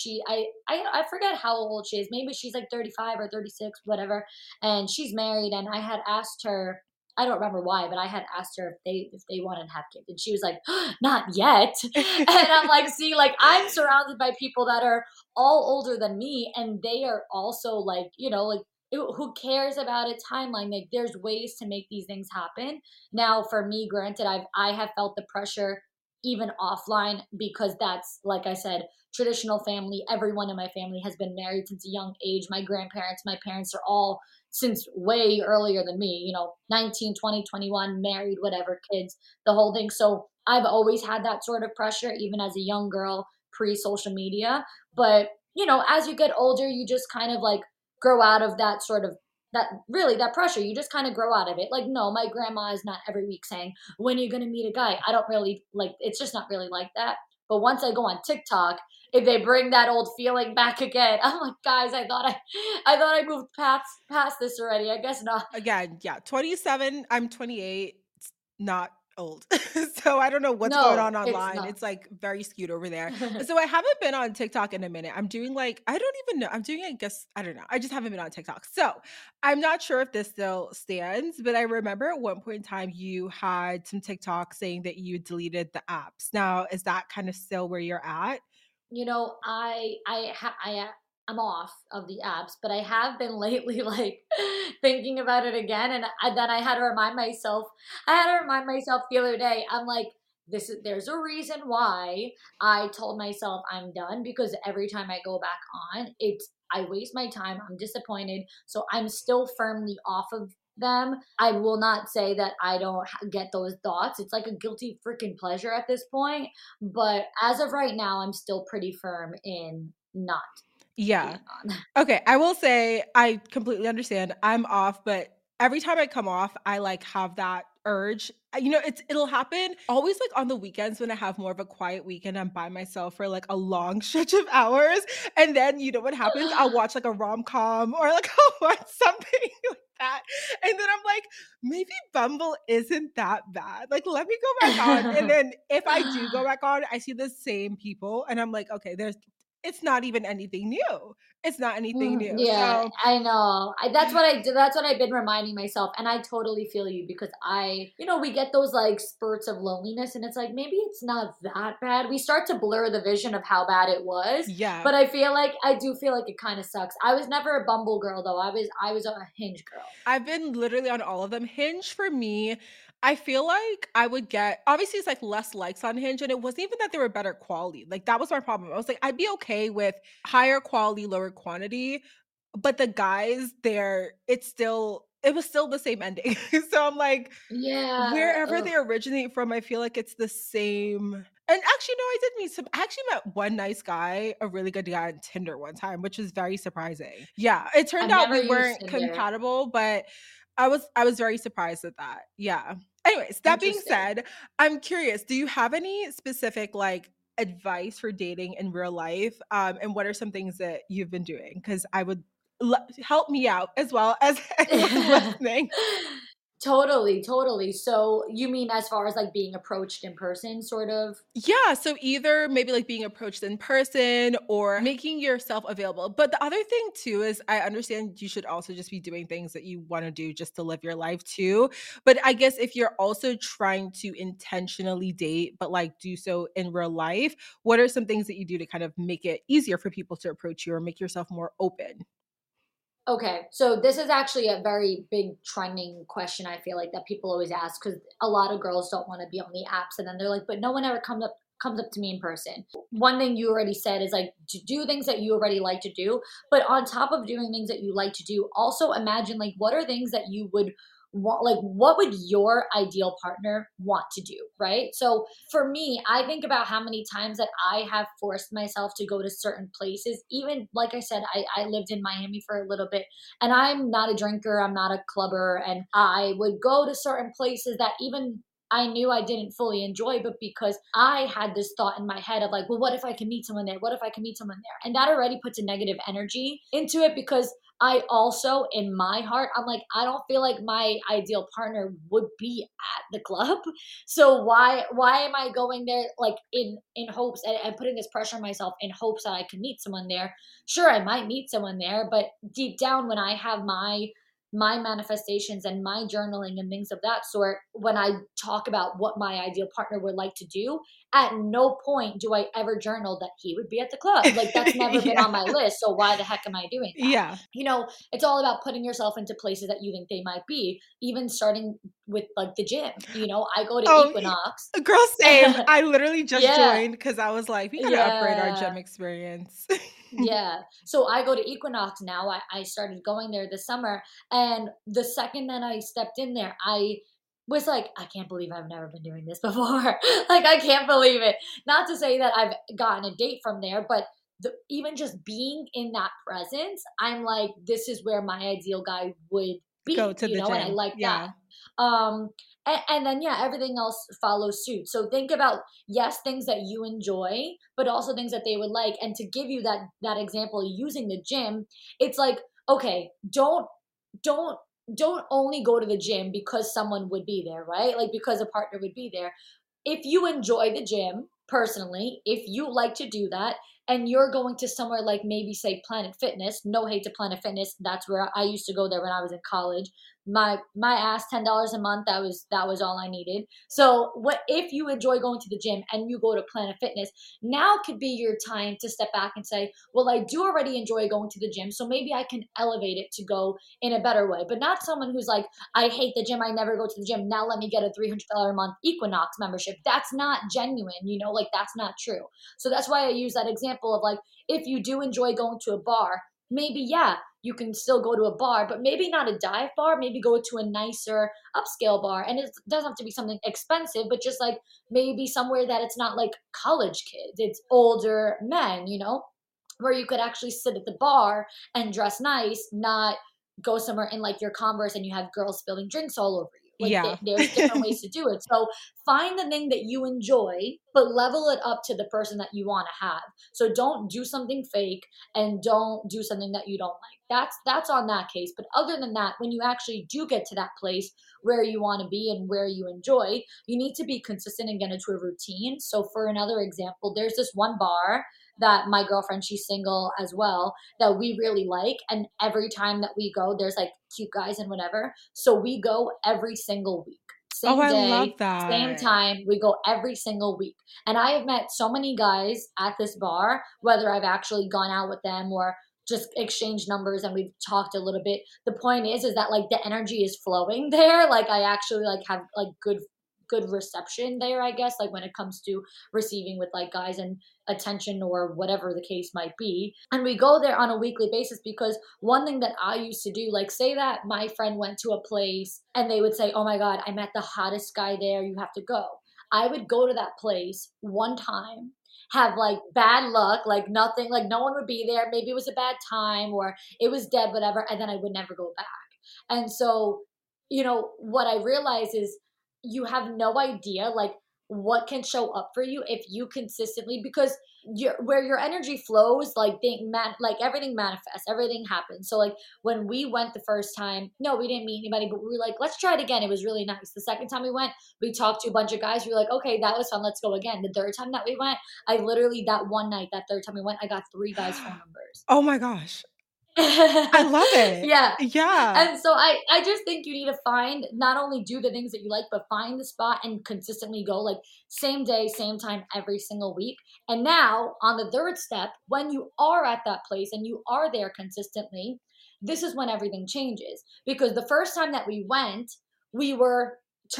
I forget how old she is. Maybe she's like 35 or 36, whatever. And she's married. And I had asked her, I don't remember why, but I had asked her if they wanted to have kids, and she was like, not yet. And I'm like, see, like I'm surrounded by people that are all older than me, and they are also like, like who cares about a timeline? Like there's ways to make these things happen. Now, for me, granted, I have felt the pressure even offline, because that's, like I said, traditional family. Everyone in my family has been married since a young age. My grandparents, my parents are all since way earlier than me, 19, 20, 21, married, whatever, kids, the whole thing. So I've always had that sort of pressure, even as a young girl, pre social media. But, as you get older, you just kind of like grow out of that sort of that pressure. You just kind of grow out of it. Like, no, my grandma is not every week saying, when are you going to meet a guy? I don't really like, it's just not really like that. But once I go on TikTok, if they bring that old feeling back again, I'm like, guys, I thought I moved past this already. I guess not. Again, yeah, 27, I'm 28. It's not old. So I don't know what's going No, on it's online. not. It's like very skewed over there. So I haven't been on TikTok in a minute. I'm doing like, I don't even know. I'm doing, I guess, I don't know. I just haven't been on TikTok. So I'm not sure if this still stands, but I remember at one point in time you had some TikTok saying that you deleted the apps. Now, is that kind of still where you're at? I'm off of the apps, but I have been lately like thinking about it again, and then I had to remind myself. I had to remind myself the other day. I'm like, there's a reason why I told myself I'm done, because every time I go back on, I waste my time. I'm disappointed, so I'm still firmly off of them. I will not say that I don't get those thoughts. It's like a guilty freaking pleasure at this point. But as of right now, I'm still pretty firm in not Yeah. being on. Okay, I will say I completely understand. I'm off, but every time I come off, I like have that urge. It'll happen always like on the weekends when I have more of a quiet weekend. I'm by myself for like a long stretch of hours. And then you know what happens? I'll watch like a rom-com or like I'll watch something like that. And then I'm like, maybe Bumble isn't that bad. Like, let me go back on. And then if I do go back on, I see the same people and I'm like, okay, it's not even anything new. It's not anything new. Yeah, So I know. That's what I do. That's what I've been reminding myself. And I totally feel you because we get those like spurts of loneliness and it's like, maybe it's not that bad. We start to blur the vision of how bad it was. yeah. But I do feel like it kind of sucks. I was never a Bumble girl though. I was a Hinge girl. I've been literally on all of them. Hinge for me, I feel like I would get obviously it's like less likes on Hinge, and it wasn't even that they were better quality. Like that was my problem. I was like, I'd be okay with higher quality, lower quantity, but the guys there, it was still the same ending. So I'm like, Yeah. wherever Ugh. they originate from, I feel like it's the same. And actually, no, I actually met one nice guy, a really good guy on Tinder one time, which was very surprising. Yeah, it turned I've out never we used weren't Tinder. compatible, but I was very surprised at that. Yeah. Anyways, that being Interesting. said, I'm curious, do you have any specific like advice for dating in real life? And what are some things that you've been doing? Because I would help me out as well as anyone listening. Totally, totally. So you mean as far as like being approached in person, sort of? Yeah, so either maybe like being approached in person or making yourself available. But the other thing too is I understand you should also just be doing things that you want to do just to live your life too. But I guess if you're also trying to intentionally date, but like do so in real life, what are some things that you do to kind of make it easier for people to approach you or make yourself more open? Okay, so this is actually a very big trending question. I feel like that people always ask because a lot of girls don't want to be on the apps, and then they're like, "But no one ever comes up to me in person." One thing you already said is like to do things that you already like to do, but on top of doing things that you like to do, also imagine like what are things that you would want, like what would your ideal partner want to do, right? So for me, I think about how many times that I have forced myself to go to certain places. Even like I said, I lived in Miami for a little bit and I'm not a drinker, I'm not a clubber. And I would go to certain places that even I knew I didn't fully enjoy, but because I had this thought in my head of like, well, what if I can meet someone there? What if I can meet someone there? And that already puts a negative energy into it because I also, in my heart, I'm like, I don't feel like my ideal partner would be at the club. So why am I going there like in hopes and putting this pressure on myself in hopes that I can meet someone there? Sure, I might meet someone there, but deep down when I have my manifestations and my journaling and things of that sort, when I talk about what my ideal partner would like to do, at no point do I ever journal that he would be at the club. Like that's never been Yeah. on my list. So why the heck am I doing that? Yeah. It's all about putting yourself into places that you think they might be, even starting with like the gym. I go to Oh, Equinox. girl, same. I literally just Yeah, joined because I was like, we gotta upgrade our yeah. gym experience. Yeah. So I go to Equinox now. I started going there this summer. And the second that I stepped in there, I was like, I can't believe I've never been doing this before. Like, I can't believe it. Not to say that I've gotten a date from there, but even just being in that presence, I'm like, this is where my ideal guy would Go be, to the and I gym. like that. Yeah. And then, yeah, everything else follows suit. So think about, yes, things that you enjoy, but also things that they would like. And to give you that example using the gym, it's like, okay, don't don't only go to the gym because someone would be there, right? Like because a partner would be there. If you enjoy the gym personally, if you like to do that, and you're going to somewhere like maybe say Planet Fitness, no hate to Planet Fitness, that's where I used to go there when I was in college. My ass $10 a month, that was all I needed. So what if you enjoy going to the gym and you go to Planet Fitness, now could be your time to step back and say, well, I do already enjoy going to the gym, so maybe I can elevate it to go in a better way. But not someone who's like, I hate the gym, I never go to the gym, now let me get a $300 a month Equinox membership. That's not genuine, like that's not true. So that's why I use that example of like, if you do enjoy going to a bar, maybe, yeah, you can still go to a bar, but maybe not a dive bar, maybe go to a nicer upscale bar. And it doesn't have to be something expensive, but just like maybe somewhere that it's not like college kids, it's older men, where you could actually sit at the bar and dress nice, not go somewhere in like your Converse and you have girls spilling drinks all over you. Like Yeah. there's different ways to do it. So find the thing that you enjoy, but level it up to the person that you want to have. So don't do something fake and don't do something that you don't like. That's on that case. But other than that, when you actually do get to that place where you want to be and where you enjoy, you need to be consistent and get into a routine. So for another example, there's this one bar that my girlfriend, she's single as well, that we really like. And every time that we go, there's like cute guys and whatever. So we go every single week. Oh, Same I day, love same that. time. We go every single week. And I have met so many guys at this bar, whether I've actually gone out with them or just exchanged numbers and we've talked a little bit. The point is that like the energy is flowing there. Like I actually like have like good reception there, I guess, like when it comes to receiving with like guys and attention or whatever the case might be. And we go there on a weekly basis because one thing that I used to do, like say that my friend went to a place and they would say, oh my God, I met the hottest guy there, you have to go. I would go to that place one time, have like bad luck, like nothing, like no one would be there. Maybe it was a bad time or it was dead, whatever. And then I would never go back. And so, what I realize is you have no idea like what can show up for you if you consistently, because where your energy flows, like like everything manifests, everything happens. So like when we went the first time, no, we didn't meet anybody, but we were like, let's try it again. It was really nice. The second time we went, we talked to a bunch of guys. We were like, okay, that was fun. Let's go again. The third time that we went, I literally that one night, that third time we went, I got 3 guys' phone numbers. Oh my gosh. I love it. Yeah. Yeah. And so I just think you need to find, not only do the things that you like, but find the spot and consistently go like same day, same time, every single week. And now on the third step, when you are at that place and you are there consistently, this is when everything changes. Because the first time that we went, we were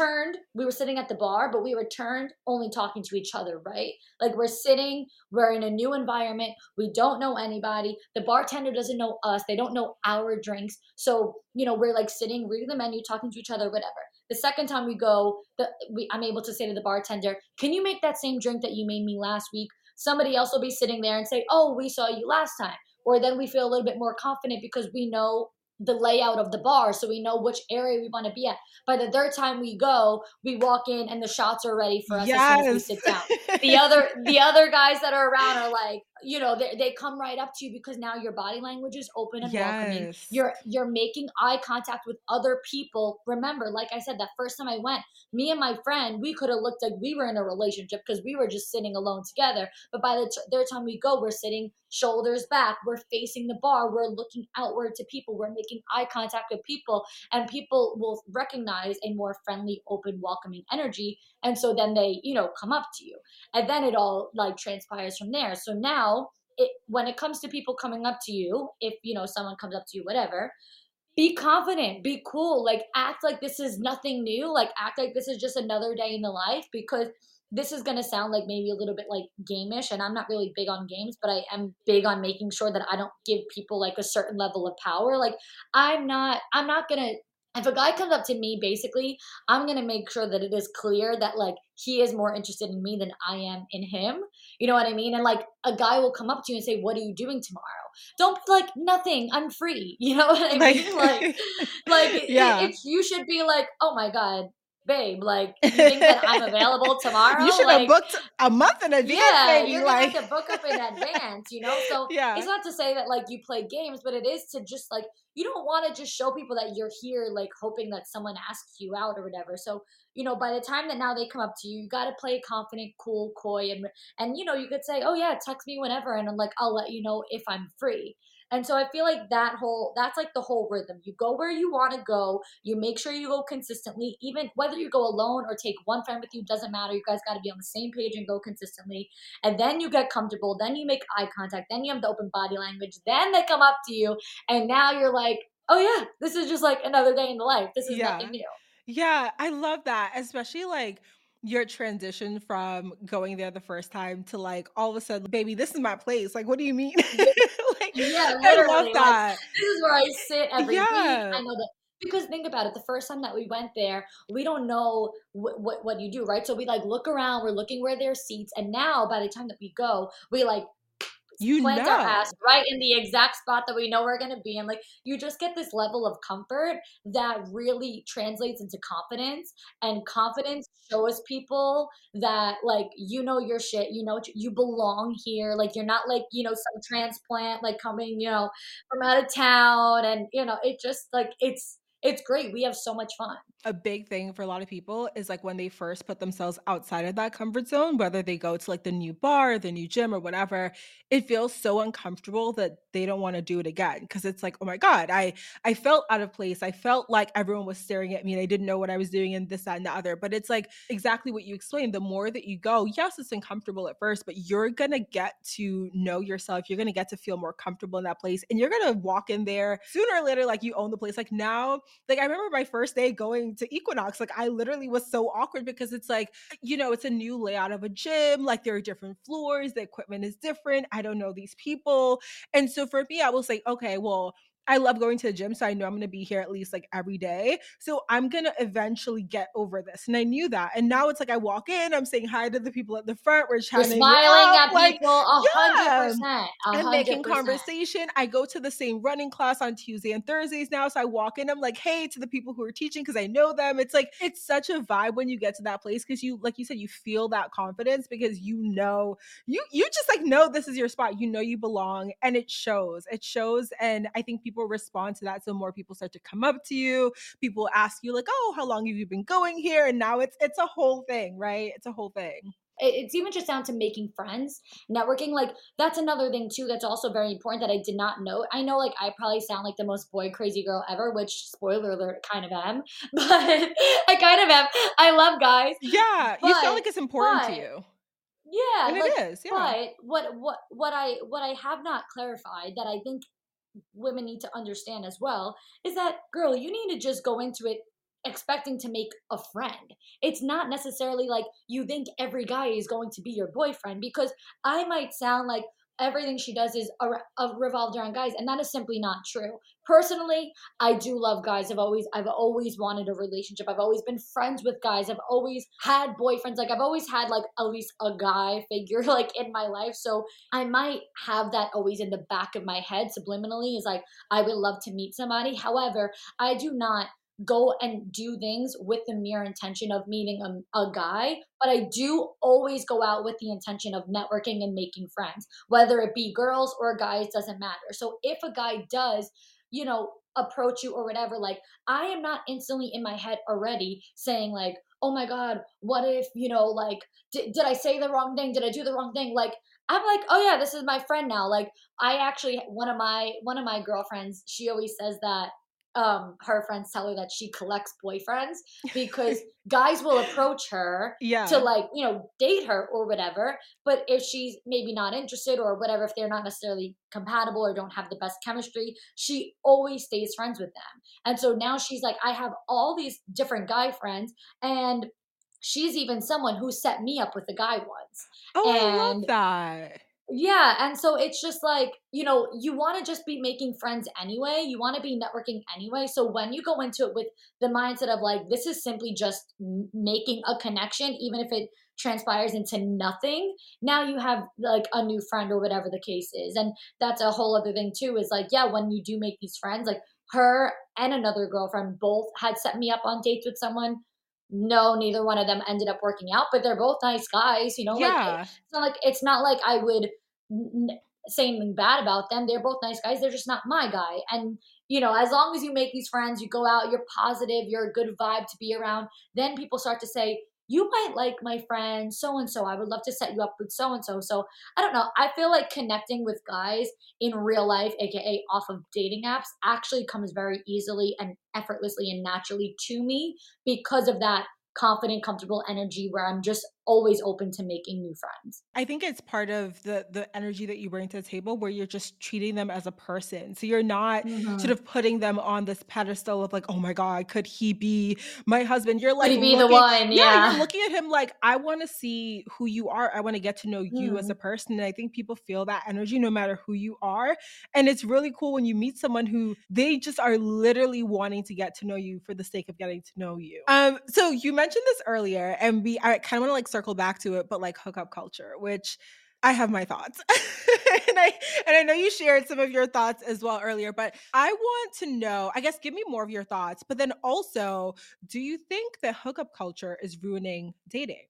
we were sitting at the bar, but we were turned only talking to each other, right? Like we're in a new environment. We don't know anybody. The bartender doesn't know us. They don't know our drinks. So, we're like sitting, reading the menu, talking to each other, whatever. The second time we go, I'm able to say to the bartender, can you make that same drink that you made me last week? Somebody else will be sitting there and say, oh, we saw you last time. Or then we feel a little bit more confident because we know the layout of the bar, so we know which area we want to be at. By the third time we go, we walk in and the shots are ready for us as soon as we sit down. The other guys that are around are like, they come right up to you because now your body language is open and welcoming. You're making eye contact with other people. Remember, like I said, that first time I went, me and my friend, we could have looked like we were in a relationship because we were just sitting alone together. But by the third time we go, we're sitting shoulders back, we're facing the bar, we're looking outward to people, we're making eye contact with people, and people will recognize a more friendly, open, welcoming energy. And so then they, come up to you. And then it all like transpires from there. So now when it comes to people coming up to you, if, someone comes up to you, whatever, be confident, be cool, like act like this is nothing new, like act like this is just another day in the life, because this is going to sound like maybe a little bit like gameish, and I'm not really big on games, but I am big on making sure that I don't give people like a certain level of power. Like I'm not going to, if a guy comes up to me, basically, I'm going to make sure that it is clear that like he is more interested in me than I am in him. You know what I mean? And like a guy will come up to you and say, what are you doing tomorrow? Don't be like, nothing, I'm free. You know what I mean? Yeah. You should be like, oh my God, babe, like you think that I'm available tomorrow? You should have booked a month in advance. Yeah, maybe. You're gonna have to book up in advance, So yeah. It's not to say that like you play games, but it is to just like, you don't want to just show people that you're here like hoping that someone asks you out or whatever. So, by the time that now they come up to you, you got to play confident, cool, coy, and you could say, oh yeah, text me whenever, and I'm like, I'll let you know if I'm free. And so I feel like that's like the whole rhythm. You go where you want to go. You make sure you go consistently, even whether you go alone or take one friend with you, doesn't matter. You guys got to be on the same page and go consistently. And then you get comfortable. Then you make eye contact. Then you have the open body language. Then they come up to you. And now you're like, oh yeah, this is just like another day in the life. This is nothing new. Yeah, I love that. Especially like your transition from going there the first time to like all of a sudden, baby, this is my place. Like, what do you mean? Yeah, I literally. love that. Like, this is where I sit every week. Yeah. I know that. Because think about it, the first time that we went there, we don't know what you do, right? So we like look around, we're looking where there's seats, and now by the time that we go, we like plant our ass right in the exact spot that we know we're going to be in. Like you just get this level of comfort that really translates into confidence, and confidence shows people that like your shit, you belong here. Like you're not like some transplant like coming from out of town, and it just like it's it's great. We have so much fun. A big thing for a lot of people is like when they first put themselves outside of that comfort zone, whether they go to like the new bar, the new gym or whatever, it feels so uncomfortable that they don't want to do it again. Cause it's like, oh my God, I felt out of place. I felt like everyone was staring at me and I didn't know what I was doing and this, that, and the other. But it's like exactly what you explained. The more that you go, yes, it's uncomfortable at first, but you're gonna get to know yourself. You're gonna get to feel more comfortable in that place. And you're gonna walk in there sooner or later, like you own the place. Like now, like I remember my first day going to Equinox, like I literally was so awkward because it's like, it's a new layout of a gym, like there are different floors, the equipment is different. I don't know these people. And so for me, I was like, okay, well, I love going to the gym, so I know I'm going to be here at least like every day. So I'm going to eventually get over this. And I knew that. And now it's like I walk in, I'm saying hi to the people at the front, we're You're chatting smiling up, at like, people, yeah, 100%, and making 100%. conversation. I go to the same running class on Tuesday and Thursdays now. So I walk in, I'm like, hey, to the people who are teaching because I know them. It's like, it's such a vibe when you get to that place because you, like you said, you feel that confidence because you just like know this is your spot. You know you belong and it shows. It shows. And I think people respond to that. So more people start to come up to you. People ask you like, oh, how long have you been going here? And now it's a whole thing, right? It's a whole thing. It's even just down to making friends, networking. Like that's another thing too that's also very important that I did not know. I know like I probably sound like the most boy crazy girl ever, which spoiler alert, kind of am, but I kind of am. I love guys. Yeah, you sound like it's important to you. Yeah, and like, it is. Yeah. But what I have not clarified that I think women need to understand as well is that, girl, you need to just go into it expecting to make a friend. It's not necessarily like you think every guy is going to be your boyfriend, because I might sound like everything she does is revolved around guys, and that is simply not true. Personally, I do love guys. I've always wanted a relationship. I've always been friends with guys. I've always had boyfriends. Like I've always had like at least a guy figure like in my life. So I might have that always in the back of my head subliminally, is like I would love to meet somebody. However, I do not go and do things with the mere intention of meeting a guy, but I do always go out with the intention of networking and making friends, whether it be girls or guys, doesn't matter. So if a guy does, approach you or whatever, like I am not instantly in my head already saying like, oh my God, what if, like, did I say the wrong thing? Did I do the wrong thing? Like, I'm like, oh yeah, this is my friend now. Like I actually, one of my girlfriends, she always says that her friends tell her that she collects boyfriends because guys will approach her to like, date her or whatever. But if she's maybe not interested or whatever, if they're not necessarily compatible or don't have the best chemistry, she always stays friends with them. And so now she's like, I have all these different guy friends, and she's even someone who set me up with a guy once. Oh, and I love that. Yeah. And so it's just like, you want to just be making friends anyway. You want to be networking anyway. So when you go into it with the mindset of like, this is simply just making a connection, even if it transpires into nothing, now you have like a new friend or whatever the case is. And that's a whole other thing too, is like, yeah, when you do make these friends, like her and another girlfriend both had set me up on dates with someone. No, neither one of them ended up working out, but they're both nice guys, Yeah. Like it's not like I would say anything bad about them. They're both nice guys. They're just not my guy. And as long as you make these friends, you go out, you're positive, you're a good vibe to be around, then people start to say, you might like my friend so-and-so. I would love to set you up with so-and-so. So I don't know. I feel like connecting with guys in real life, aka off of dating apps, actually comes very easily and effortlessly and naturally to me because of that confident, comfortable energy where I'm just always open to making new friends. I think it's part of the energy that you bring to the table where you're just treating them as a person. So you're not sort of putting them on this pedestal of like, oh my God, could he be my husband? You're like, could he be the one? Yeah, you're looking at him like, I want to see who you are. I want to get to know you as a person. And I think people feel that energy no matter who you are. And it's really cool when you meet someone who they just are literally wanting to get to know you for the sake of getting to know you. So you mentioned this earlier, and I kind of want to like circle back to it, but like hookup culture, which I have my thoughts. and I know you shared some of your thoughts as well earlier, but I want to know, I guess, give me more of your thoughts, but then also, do you think that hookup culture is ruining dating?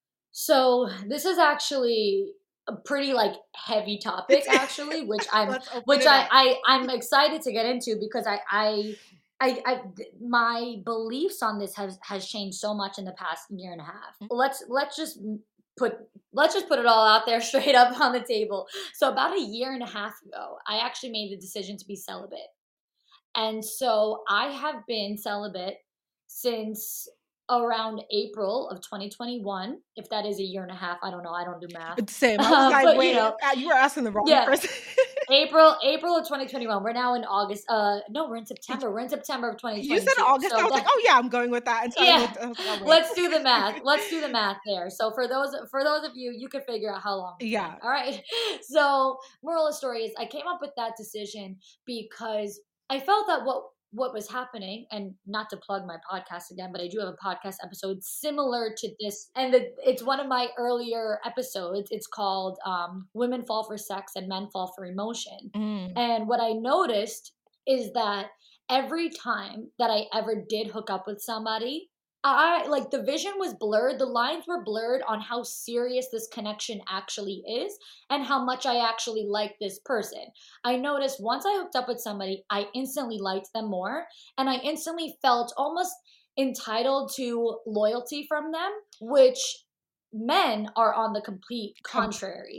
So this is actually a pretty like heavy topic actually, which I'm excited to get into because I my beliefs on this has changed so much in the past year and a half. Let's just put it all out there straight up on the table. So about a year and a half ago, I actually made the decision to be celibate. And so I have been celibate since around April of 2021. If that is a year and a half, I don't know. I don't do math. Same. I was like, but, wait, you were asking the wrong person. April of 2021. We're now in August. No, we're in September. We're in September of 2022. You said August. So I was like, oh yeah, I'm going with that. And so let's do the math. Let's do the math there. So for those of you, you can figure out how long. Yeah. All right. So moral of the story is I came up with that decision because I felt that what was happening, and not to plug my podcast again, but I do have a podcast episode similar to this, and it's one of my earlier episodes. It's called Women Fall for Sex and Men Fall for Emotion. And what I noticed is that every time that I ever did hook up with somebody, the vision was blurred. The lines were blurred on how serious this connection actually is and how much I actually like this person. I noticed once I hooked up with somebody, I instantly liked them more, and I instantly felt almost entitled to loyalty from them, which men are on the complete contrary.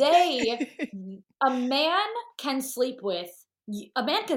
A man can sleep with you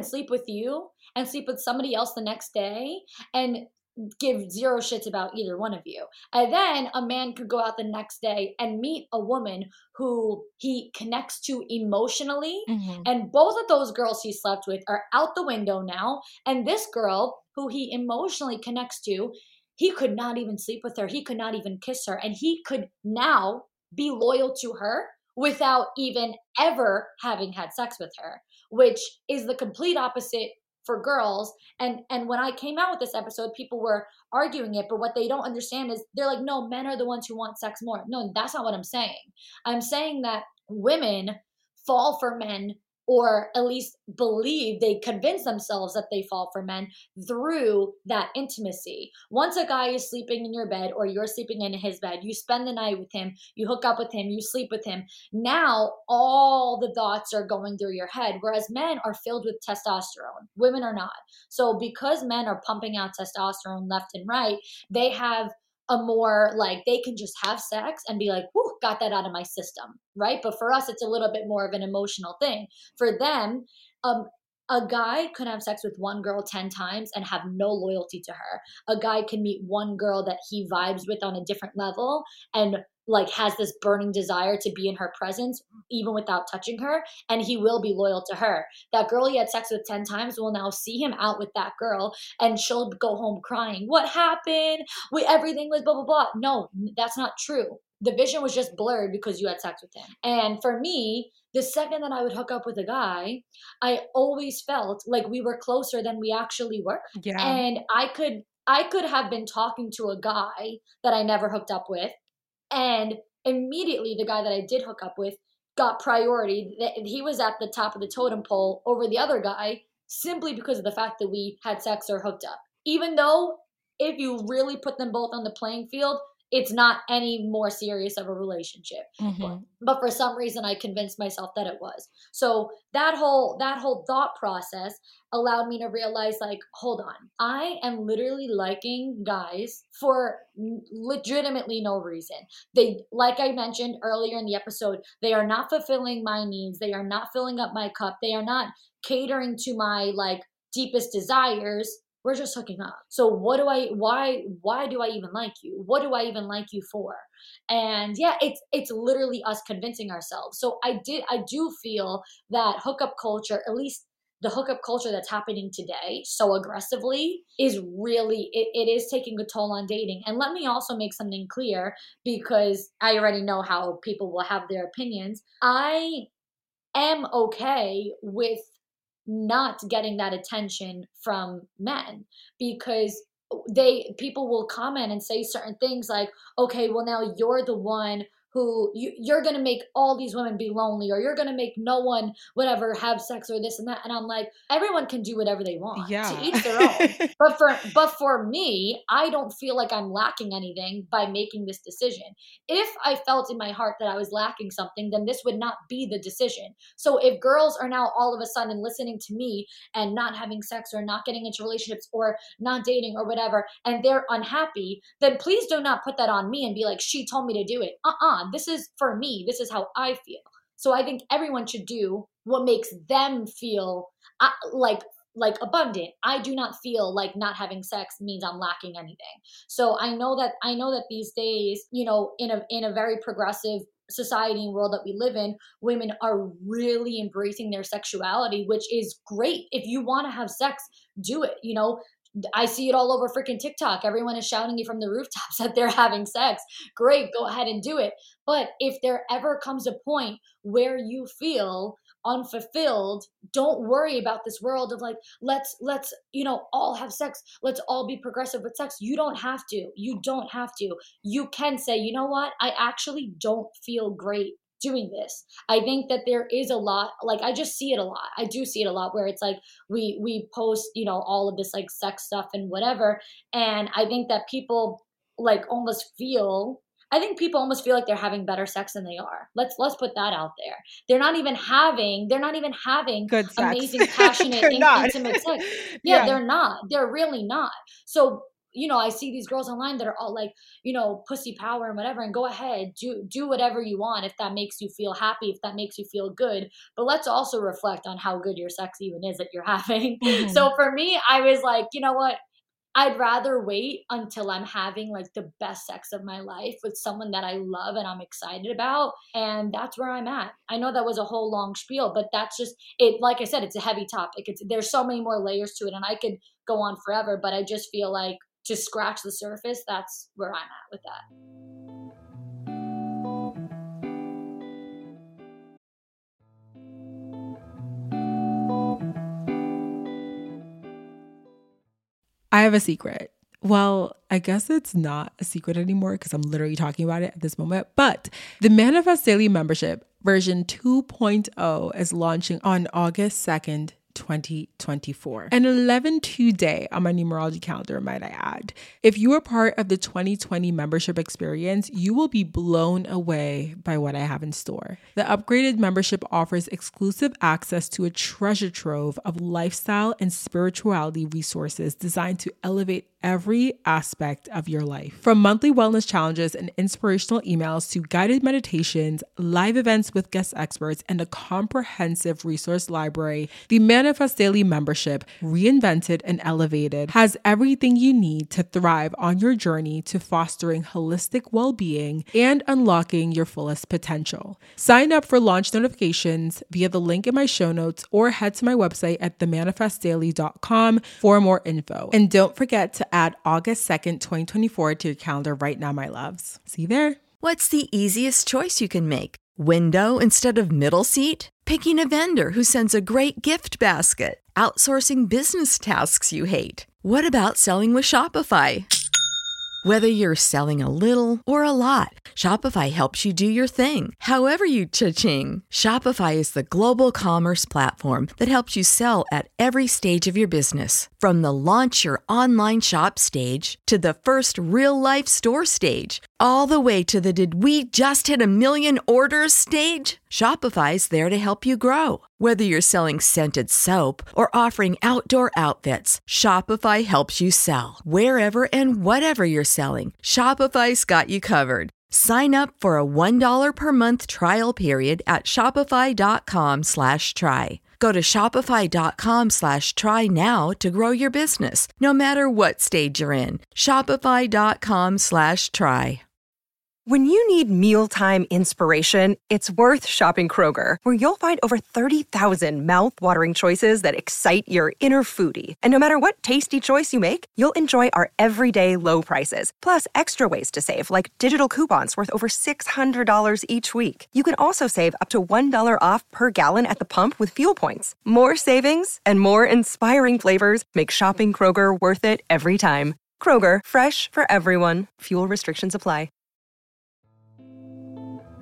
and sleep with somebody else the next day and give zero shits about either one of you. And then a man could go out the next day and meet a woman who he connects to emotionally. And both of those girls he slept with are out the window now. And this girl who he emotionally connects to, he could not even sleep with her. He could not even kiss her. And he could now be loyal to her without even ever having had sex with her, which is the complete opposite for girls. And when I came out with this episode, people were arguing it, but what they don't understand is they're like, no, men are the ones who want sex more. No, that's not what I'm saying. I'm saying that women fall for men, or at least believe, they convince themselves that they fall for men through that intimacy. Once a guy is sleeping in your bed or you're sleeping in his bed, you spend the night with him, you hook up with him, you sleep with him. Now all the thoughts are going through your head, whereas men are filled with testosterone. Women are not. So because men are pumping out testosterone left and right, they have a more they can just have sex and be like, whoo, got that out of my system, right? But for us, it's a little bit more of an emotional thing. For them, a guy could have sex with one girl 10 times and have no loyalty to her. A guy can meet one girl that he vibes with on a different level and has this burning desire to be in her presence, even without touching her, and he will be loyal to her. That girl he had sex with 10 times will now see him out with that girl, and she'll go home crying. What happened? Everything was blah, blah, blah. No, that's not true. The vision was just blurred because you had sex with him. And for me, the second that I would hook up with a guy, I always felt like we were closer than we actually were. Yeah. And I could have been talking to a guy that I never hooked up with, and immediately the guy that I did hook up with got priority. He was at the top of the totem pole over the other guy simply because of the fact that we had sex or hooked up. Even though if you really put them both on the playing field, it's not any more serious of a relationship. But for some reason, I convinced myself that it was. So that whole thought process allowed me to realize, hold on, I am literally liking guys for legitimately no reason. They, like I mentioned earlier in the episode, they are not fulfilling my needs. They are not filling up my cup. They are not catering to my deepest desires. We're just hooking up. So why do I even like you? What do I even like you for? And yeah, it's literally us convincing ourselves. So I do feel that hookup culture, at least the hookup culture that's happening today so aggressively, is really, it is taking a toll on dating. And let me also make something clear, because I already know how people will have their opinions. I am okay with not getting that attention from men, because people will comment and say certain things like, okay, well now you're the one who you're going to make all these women be lonely, or you're going to make no one, whatever, have sex or this and that. And I'm like, everyone can do whatever they want, to each their own. But for me, I don't feel like I'm lacking anything by making this decision. If I felt in my heart that I was lacking something, then this would not be the decision. So if girls are now all of a sudden listening to me and not having sex or not getting into relationships or not dating or whatever, and they're unhappy, then please do not put that on me and be like, she told me to do it. This is for me. This is how I feel. So I think everyone should do what makes them feel like abundant. I do not feel like not having sex means I'm lacking anything. So I know that these days, in a very progressive society and world that we live in, women are really embracing their sexuality, which is great. If you want to have sex, do it. I see it all over freaking TikTok. Everyone is shouting it from the rooftops that they're having sex. Great, go ahead and do it. But if there ever comes a point where you feel unfulfilled, don't worry about this world of like, let's all have sex. Let's all be progressive with sex. You don't have to. You don't have to. You can say, you know what? I actually don't feel great doing this. I think that there is a lot, like I just see it a lot. I do see it a lot where it's like we post, all of this like sex stuff and whatever. And I think that people almost feel like they're having better sex than they are. Let's put that out there. They're not even having good sex. Amazing, passionate, intimate sex. Yeah, they're not. They're really not. So I see these girls online that are all like, pussy power and whatever, and go ahead, do whatever you want if that makes you feel happy, if that makes you feel good. But let's also reflect on how good your sex even is that you're having. Mm-hmm. So for me, I was like, you know what? I'd rather wait until I'm having like the best sex of my life with someone that I love and I'm excited about. And that's where I'm at. I know that was a whole long spiel, but that's just it. Like I said, it's a heavy topic. There's so many more layers to it, and I could go on forever, but I just feel like to scratch the surface, that's where I'm at with that. I have a secret. Well, I guess it's not a secret anymore because I'm literally talking about it at this moment. But the Manifest Daily membership version 2.0 is launching on August 2nd, 2024. An 11-2 day on my numerology calendar, might I add. If you are part of the 2020 membership experience, you will be blown away by what I have in store. The upgraded membership offers exclusive access to a treasure trove of lifestyle and spirituality resources designed to elevate every aspect of your life. From monthly wellness challenges and inspirational emails to guided meditations, live events with guest experts, and a comprehensive resource library, the Manifest Daily membership, reinvented and elevated, has everything you need to thrive on your journey to fostering holistic well-being and unlocking your fullest potential. Sign up for launch notifications via the link in my show notes or head to my website at themanifestdaily.com for more info. And don't forget to add August 2nd, 2024 to your calendar right now, my loves. See you there. What's the easiest choice you can make? Window instead of middle seat? Picking a vendor who sends a great gift basket? Outsourcing business tasks you hate? What about selling with Shopify? Whether you're selling a little or a lot, Shopify helps you do your thing, however you cha-ching. Shopify is the global commerce platform that helps you sell at every stage of your business. From the launch your online shop stage to the first real-life store stage, all the way to the did we just hit 1 million orders stage. Shopify's there to help you grow. Whether you're selling scented soap or offering outdoor outfits, Shopify helps you sell. Wherever and whatever you're selling, Shopify's got you covered. Sign up for a $1 per month trial period at shopify.com/try. Go to shopify.com/try now to grow your business, no matter what stage you're in. Shopify.com/try. When you need mealtime inspiration, it's worth shopping Kroger, where you'll find over 30,000 mouth-watering choices that excite your inner foodie. And no matter what tasty choice you make, you'll enjoy our everyday low prices, plus extra ways to save, like digital coupons worth over $600 each week. You can also save up to $1 off per gallon at the pump with fuel points. More savings and more inspiring flavors make shopping Kroger worth it every time. Kroger, fresh for everyone. Fuel restrictions apply.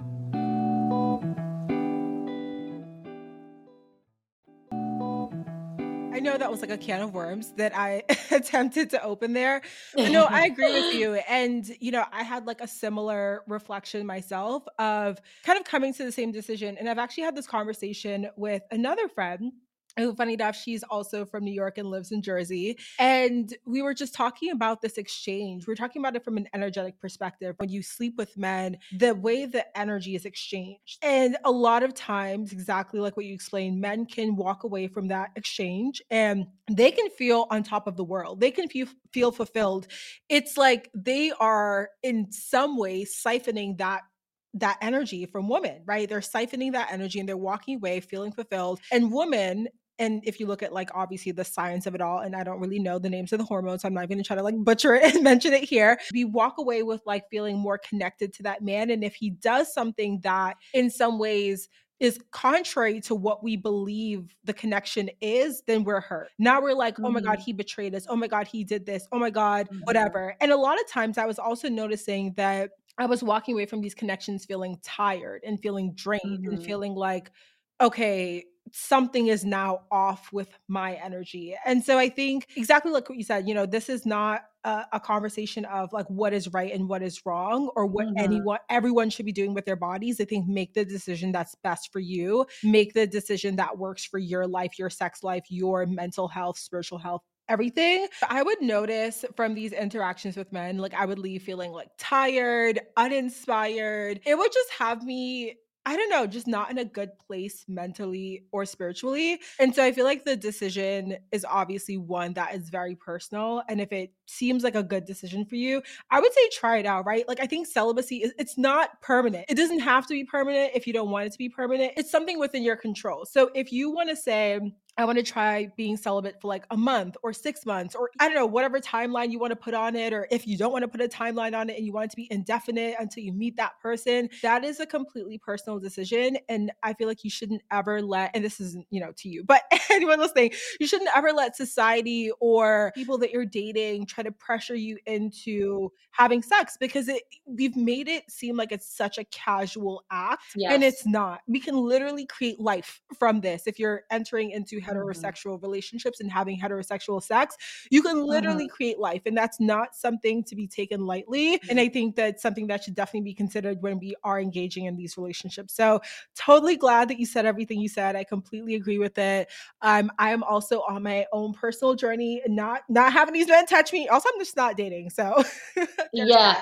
I know that was like a can of worms that I attempted to open there. But no, I agree with you. And, I had like a similar reflection myself of kind of coming to the same decision. And I've actually had this conversation with another friend who, funny enough, she's also from New York and lives in Jersey. And we were just talking about this exchange. We're talking about it from an energetic perspective. When you sleep with men, the way the energy is exchanged. And a lot of times, exactly like what you explained, men can walk away from that exchange and they can feel on top of the world. They can feel fulfilled. It's like they are in some way siphoning that energy from women, right? They're siphoning that energy and they're walking away feeling fulfilled. And women, and if you look at like obviously the science of it all, and I don't really know the names of the hormones, so I'm not going to try to like butcher it and mention it here. We walk away with like feeling more connected to that man. And if he does something that in some ways is contrary to what we believe the connection is, then we're hurt. Now we're like, oh my God, he betrayed us. Oh my God, he did this. Oh my God, whatever. And a lot of times I was also noticing that I was walking away from these connections feeling tired and feeling drained and feeling like, okay, something is now off with my energy. And so I think exactly like what you said, this is not a conversation of like what is right and what is wrong or what everyone should be doing with their bodies. I think make the decision that's best for you, make the decision that works for your life, your sex life, your mental health, spiritual health, everything. I would notice from these interactions with men, like I would leave feeling like tired, uninspired. It would just have me, I don't know, just not in a good place mentally or spiritually. And so I feel like the decision is obviously one that is very personal. And if it seems like a good decision for you, I would say try it out, right? Like I think celibacy it's not permanent. It doesn't have to be permanent if you don't want it to be permanent. It's something within your control. So if you want to say, I want to try being celibate for like a month or 6 months, or I don't know, whatever timeline you want to put on it. Or if you don't want to put a timeline on it and you want it to be indefinite until you meet that person, that is a completely personal decision. And I feel like you shouldn't ever let, and this isn't, to you, but anyone listening, you shouldn't ever let society or people that you're dating try to pressure you into having sex because we've made it seem like it's such a casual act. And it's not. We can literally create life from this. If you're entering into heterosexual relationships and having heterosexual sex, you can literally create life. And that's not something to be taken lightly. And I think that's something that should definitely be considered when we are engaging in these relationships. So totally glad that you said everything you said. I completely agree with it. I am also on my own personal journey and not having these men touch me. Also, I'm just not dating. So yeah,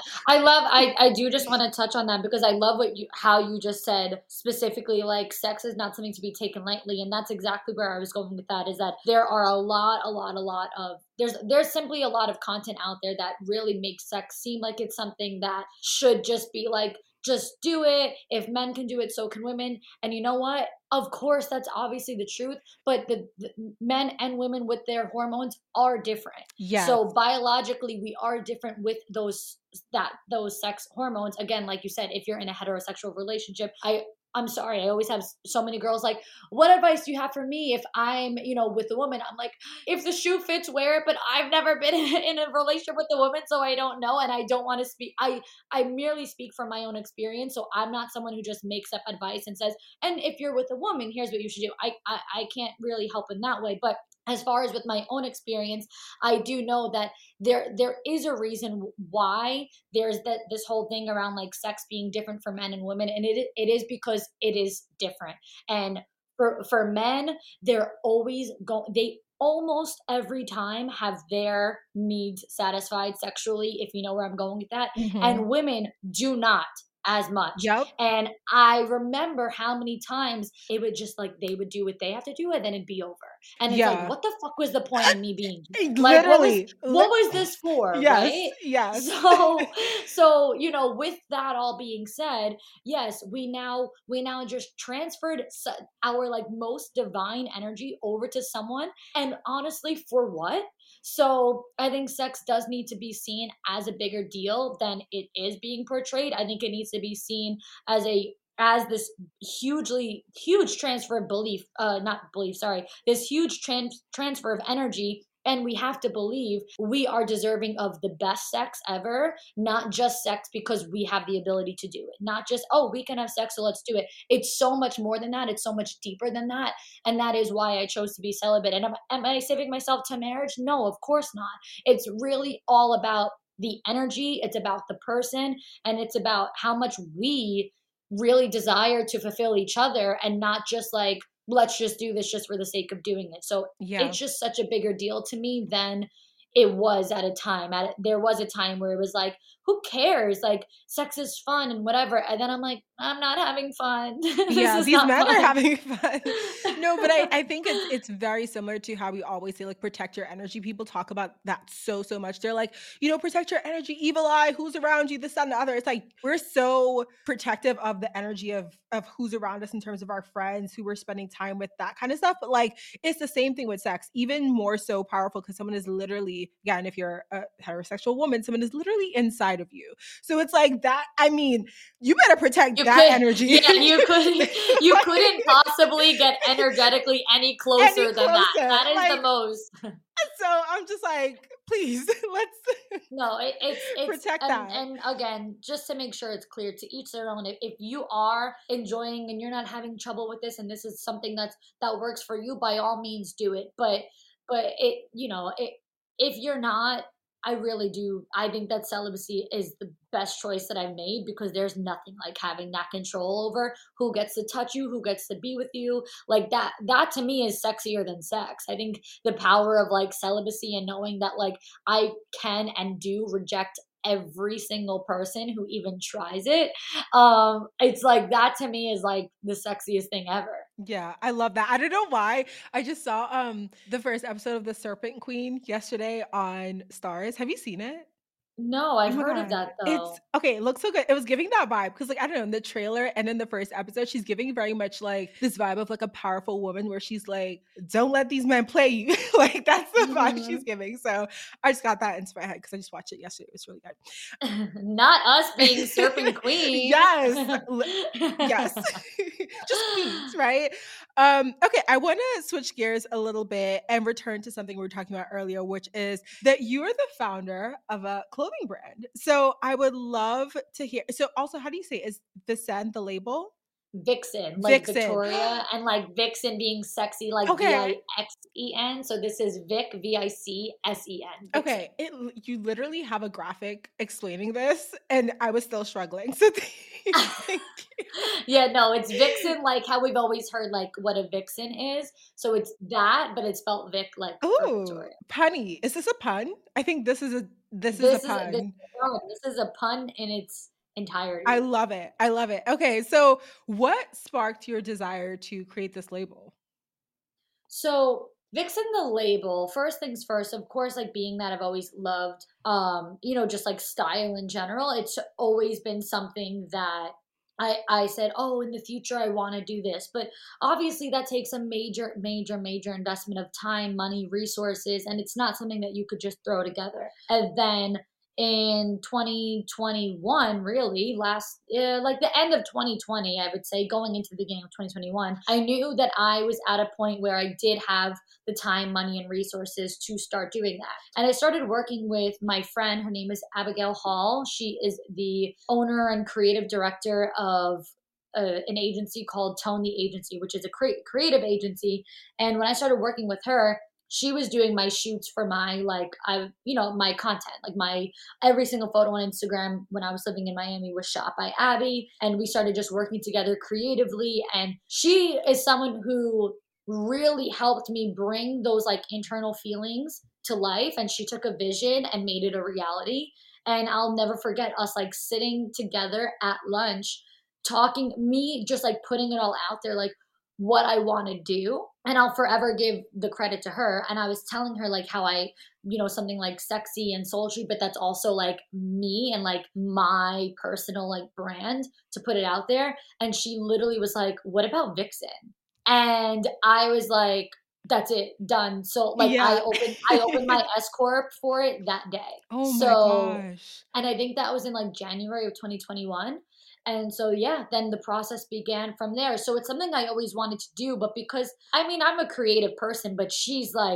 I do just want to touch on that because I love how you just said specifically, like sex is not something to be taken lightly. And that's exactly where I was going with that, is that there are a lot of, there's simply a lot of content out there that really makes sex seem like it's something that should just be like, just do it. If men can do it, so can women. And you know what? Of course, that's obviously the truth. But the men and women with their hormones are different. Yes. So biologically, we are different with those sex hormones. Again, like you said, if you're in a heterosexual relationship, I'm sorry, I always have so many girls like, what advice do you have for me if I'm, with a woman? I'm like, if the shoe fits, wear it. But I've never been in a relationship with a woman, so I don't know. And I don't want to speak. I merely speak from my own experience. So I'm not someone who just makes up advice and says, and if you're with a woman, here's what you should do. I can't really help in that way. But as far as with my own experience, I do know that there is a reason why there's this whole thing around like sex being different for men and women, and it is because it is different. And for men, they're always they almost every time have their needs satisfied sexually, if you know where I'm going with that. And women do not as much. Yep. And I remember how many times it would just like they would do what they have to do and then it'd be over. And it's like, what the fuck was the point of me being like, literally what was this for? Yes, right? yes. So with that all being said, yes, we now just transferred our like most divine energy over to someone, and honestly, for what? So I think sex does need to be seen as a bigger deal than it is being portrayed. I think it needs to be seen as this huge transfer of this huge transfer of energy And we have to believe we are deserving of the best sex ever, not just sex because we have the ability to do it. Not just, oh, we can have sex, so let's do it. It's so much more than that. It's so much deeper than that. And that is why I chose to be celibate. And am I saving myself to marriage? No, of course not. It's really all about the energy. It's about the person. And it's about how much we really desire to fulfill each other, and not just like, let's just do this just for the sake of doing it. So it's just such a bigger deal to me than it was at a time. There was a time where it was like, who cares? Like, sex is fun and whatever. And then I'm like, I'm not having fun. Yeah, these men are having fun. No, but I think it's very similar to how we always say, like, protect your energy. People talk about that so much. They're like, protect your energy, evil eye, who's around you, this, that, and the other. It's like, we're so protective of the energy of who's around us in terms of our friends, who we're spending time with, that kind of stuff. But like, it's the same thing with sex, even more so powerful, because someone is literally, again, if you're a heterosexual woman, someone is literally inside of you. So it's like that. I mean, you better protect energy. Yeah, you couldn't possibly get energetically any closer than that. That is like, the most. So I'm just like, please, let's it's protect that. And again, just to make sure it's clear, to each their own. If you are enjoying and you're not having trouble with this, and this is something that works for you, by all means do it. But if you're not, I really do. I think that celibacy is the best choice that I've made, because there's nothing like having that control over who gets to touch you, who gets to be with you. Like that to me is sexier than sex. I think the power of like celibacy and knowing that like I can and do reject every single person who even tries it. It's like, that to me is like the sexiest thing ever. Yeah, I love that. I don't know why. I just saw the first episode of The Serpent Queen yesterday on Stars. Have you seen it? No, I've heard of that though. It's okay. It looks so good. It was giving that vibe because, like, I don't know, in the trailer and in the first episode, she's giving very much like this vibe of like a powerful woman, where she's like, "Don't let these men play you." Like, that's the vibe she's giving. So I just got that into my head because I just watched it yesterday. It was really good. Not us being Serpent Queen. Yes, yes, just queens, right? Okay, I want to switch gears a little bit and return to something we were talking about earlier, which is that you are the founder of a clothing brand. So I would love to hear. So also, how do you say it? Is Vixen the label? Vixen, like Vixen. Victoria, and like Vixen being sexy, like Vixen. So this is Vic, Vicsen. Okay, you literally have a graphic explaining this, and I was still struggling. So thank you. Yeah, no, it's Vixen, like how we've always heard like what a vixen is. So it's that, but it's spelled Vic, like Victoria. Punny. Is this a pun? I think this is a pun. This is a pun in its entirety. I love it. Okay, so what sparked your desire to create this label? So Vixen the label, first things first, of course, like being that I've always loved, just like style in general. It's always been something that I said, oh, in the future, I want to do this. But obviously that takes a major, major, major investment of time, money, resources. And it's not something that you could just throw together. And then in 2021, really, like the end of 2020, I would say, going into the beginning of 2021, I knew that I was at a point where I did have the time, money, and resources to start doing that. And I started working with my friend. Her name is Abigail Hall. She is the owner and creative director of an agency called Tone the Agency, which is a creative agency. And when I started working with her, she was doing my shoots for my my content, like my every single photo on Instagram when I was living in Miami was shot by Abby, and we started just working together creatively. And she is someone who really helped me bring those like internal feelings to life, and she took a vision and made it a reality. And I'll never forget us like sitting together at lunch, talking, me just like putting it all out there, like what I want to do. And I'll forever give the credit to her. And I was telling her like how I, something like sexy and sultry, but that's also like me and like my personal like brand to put it out there. And she literally was like, what about Vixen? And I was like, that's it, done. So like I opened my S Corp for it that day. Oh my gosh. And I think that was in like January of 2021. And so, then the process began from there. So it's something I always wanted to do, but because, I'm a creative person, but she's like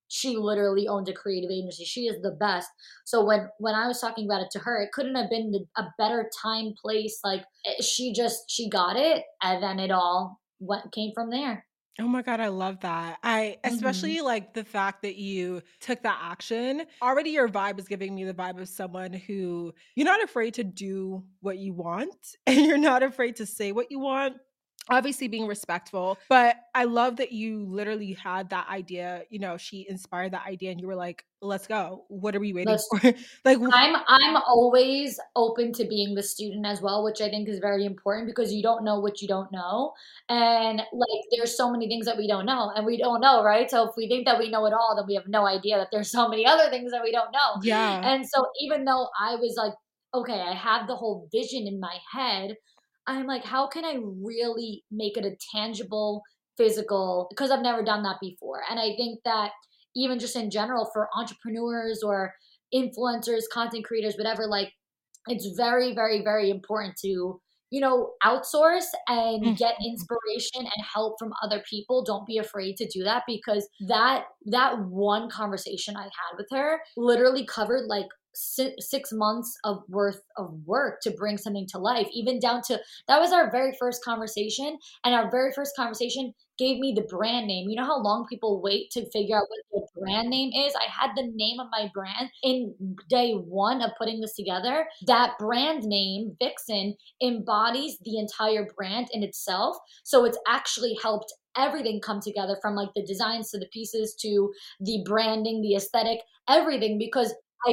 she literally owns a creative agency. She is the best. So when I was talking about it to her, it couldn't have been a better time, place. Like she got it, and then it all came from there. Oh my God, I love that. I Mhm. especially like the fact that you took that action. Already your vibe is giving me the vibe of someone who you're not afraid to do what you want and you're not afraid to say what you want. Obviously being respectful, but I love that you literally had that idea, she inspired that idea and you were like, "Let's go. What are we waiting Let's for?" Like I'm always open to being the student as well, which I think is very important because you don't know what you don't know. And like there's so many things that we don't know and we don't know, right? So if we think that we know it all, then we have no idea that there's so many other things that we don't know. yeah. And so even though I was like, okay, I have the whole vision in my head, I'm like, how can I really make it a tangible, physical, because I've never done that before. And I think that even just in general for entrepreneurs or influencers, content creators, whatever, like it's very, very, very important to, outsource and get Mhm. inspiration and help from other people. Don't be afraid to do that because that one conversation I had with her literally covered like 6 months of worth of work to bring something to life, even down to that was our very first conversation. And our very first conversation gave me the brand name. You know how long people wait to figure out what their brand name is? I had the name of my brand in day one of putting this together. That brand name, Vixen, embodies the entire brand in itself. So it's actually helped everything come together from like the designs to the pieces to the branding, the aesthetic, everything, because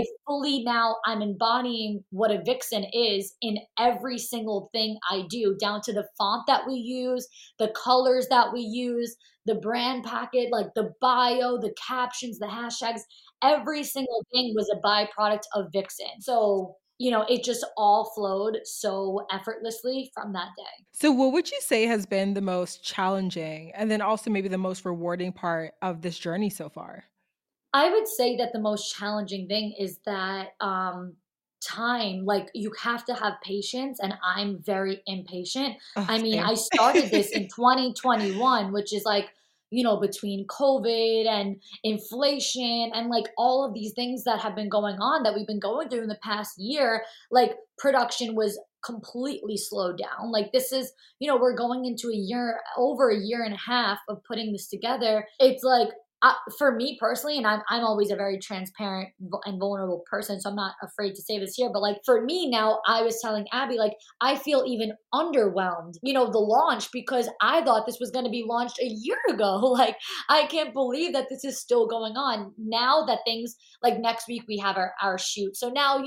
I'm embodying what a vixen is in every single thing I do, down to the font that we use, the colors that we use, the brand packet, like the bio, the captions, the hashtags, every single thing was a byproduct of Vixen. So, it just all flowed so effortlessly from that day. So, what would you say has been the most challenging and then also maybe the most rewarding part of this journey so far? I would say that the most challenging thing is that time, like you have to have patience, and I'm very impatient. Oh, I mean, same. I started this in 2021, which is like, between COVID and inflation and like all of these things that have been going on that we've been going through in the past year, like production was completely slowed down. Like this is, we're going into over a year and a half of putting this together. It's like for me personally, and I'm always a very transparent and vulnerable person, so I'm not afraid to say this here. But like for me now, I was telling Abby, like I feel even underwhelmed, the launch, because I thought this was going to be launched a year ago. Like I can't believe that this is still going on now. That things like next week we have our shoot, so now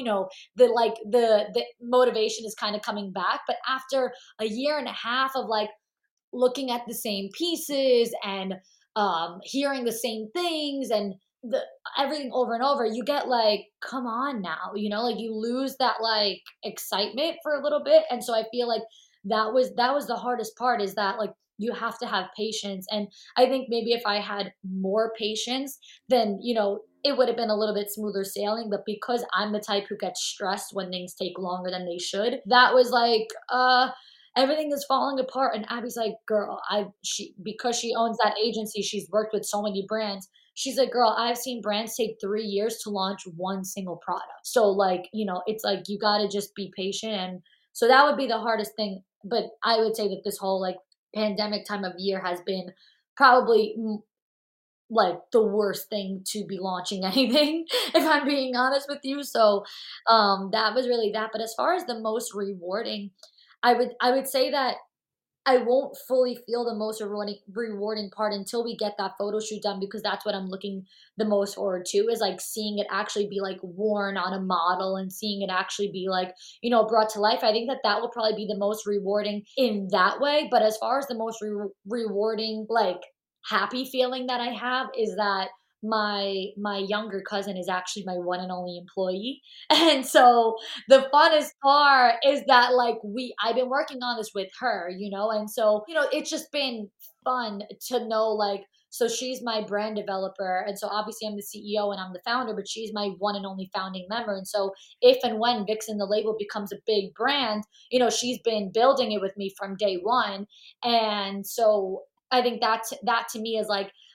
the motivation is kind of coming back. But after a year and a half of like looking at the same pieces and hearing the same things and the everything over and over, you get like, come on now, like you lose that like excitement for a little bit. And so I feel like that was the hardest part, is that like you have to have patience. And I think maybe if I had more patience, then it would have been a little bit smoother sailing. But because I'm the type who gets stressed when things take longer than they should, that was like everything is falling apart. And Abby's like, girl, because she owns that agency, she's worked with so many brands. She's like, girl, I've seen brands take 3 years to launch one single product. So like, it's like you got to just be patient. And so that would be the hardest thing. But I would say that this whole like pandemic time of year has been probably like the worst thing to be launching anything, if I'm being honest with you. So that was really that. But as far as the most rewarding, I would say that I won't fully feel the most rewarding part until we get that photo shoot done, because that's what I'm looking the most forward to, is like seeing it actually be like worn on a model and seeing it actually be like, brought to life. I think that will probably be the most rewarding in that way. But as far as the most rewarding, like happy feeling that I have, is that my younger cousin is actually my one and only employee. And so the funnest part is that like I've been working on this with her, and so, it's just been fun to know, like, so she's my brand developer. And so obviously I'm the CEO and I'm the founder, but she's my one and only founding member. And so if and when Vixen the label becomes a big brand, she's been building it with me from day one. And so I think that to me is like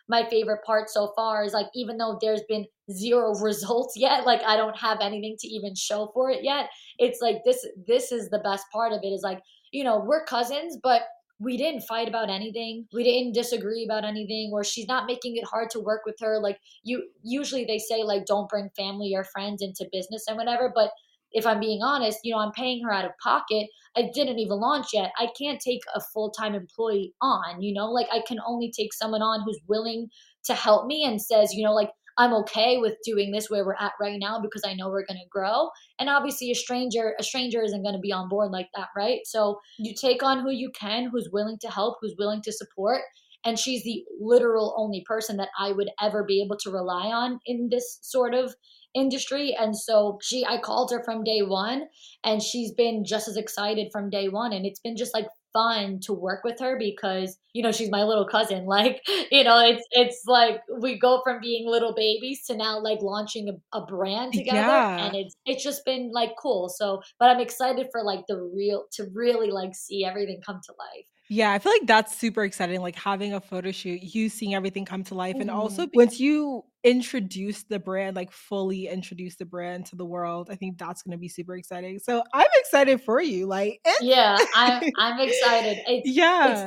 my favorite part so far is like, even though there's been zero results yet, like I don't have anything to even show for it yet. It's like, this is the best part of it, is like, we're cousins, but we didn't fight about anything. We didn't disagree about anything, or she's not making it hard to work with her. Like, usually they say like, don't bring family or friends into business and whatever. But if I'm being honest, I'm paying her out of pocket. I didn't even launch yet. I can't take a full-time employee on, like I can only take someone on who's willing to help me and says, like, I'm okay with doing this where we're at right now because I know we're going to grow. And obviously a stranger isn't going to be on board like that, right? So you take on who you can, who's willing to help, who's willing to support. And she's the literal only person that I would ever be able to rely on in this sort of industry. And so I called her from day one, and she's been just as excited from day one. And it's been just like fun to work with her because, she's my little cousin. Like, it's like we go from being little babies to now like launching a brand together. Yeah. And it's just been like cool. So, but I'm excited for like to really like see everything come to life. Yeah, I feel like that's super exciting, like having a photo shoot, you seeing everything come to life. And also Mhm. once you introduce the brand, like fully introduce the brand to the world, I think that's going to be super exciting. So I'm excited for you. Like, Yeah, I'm excited. It's yeah.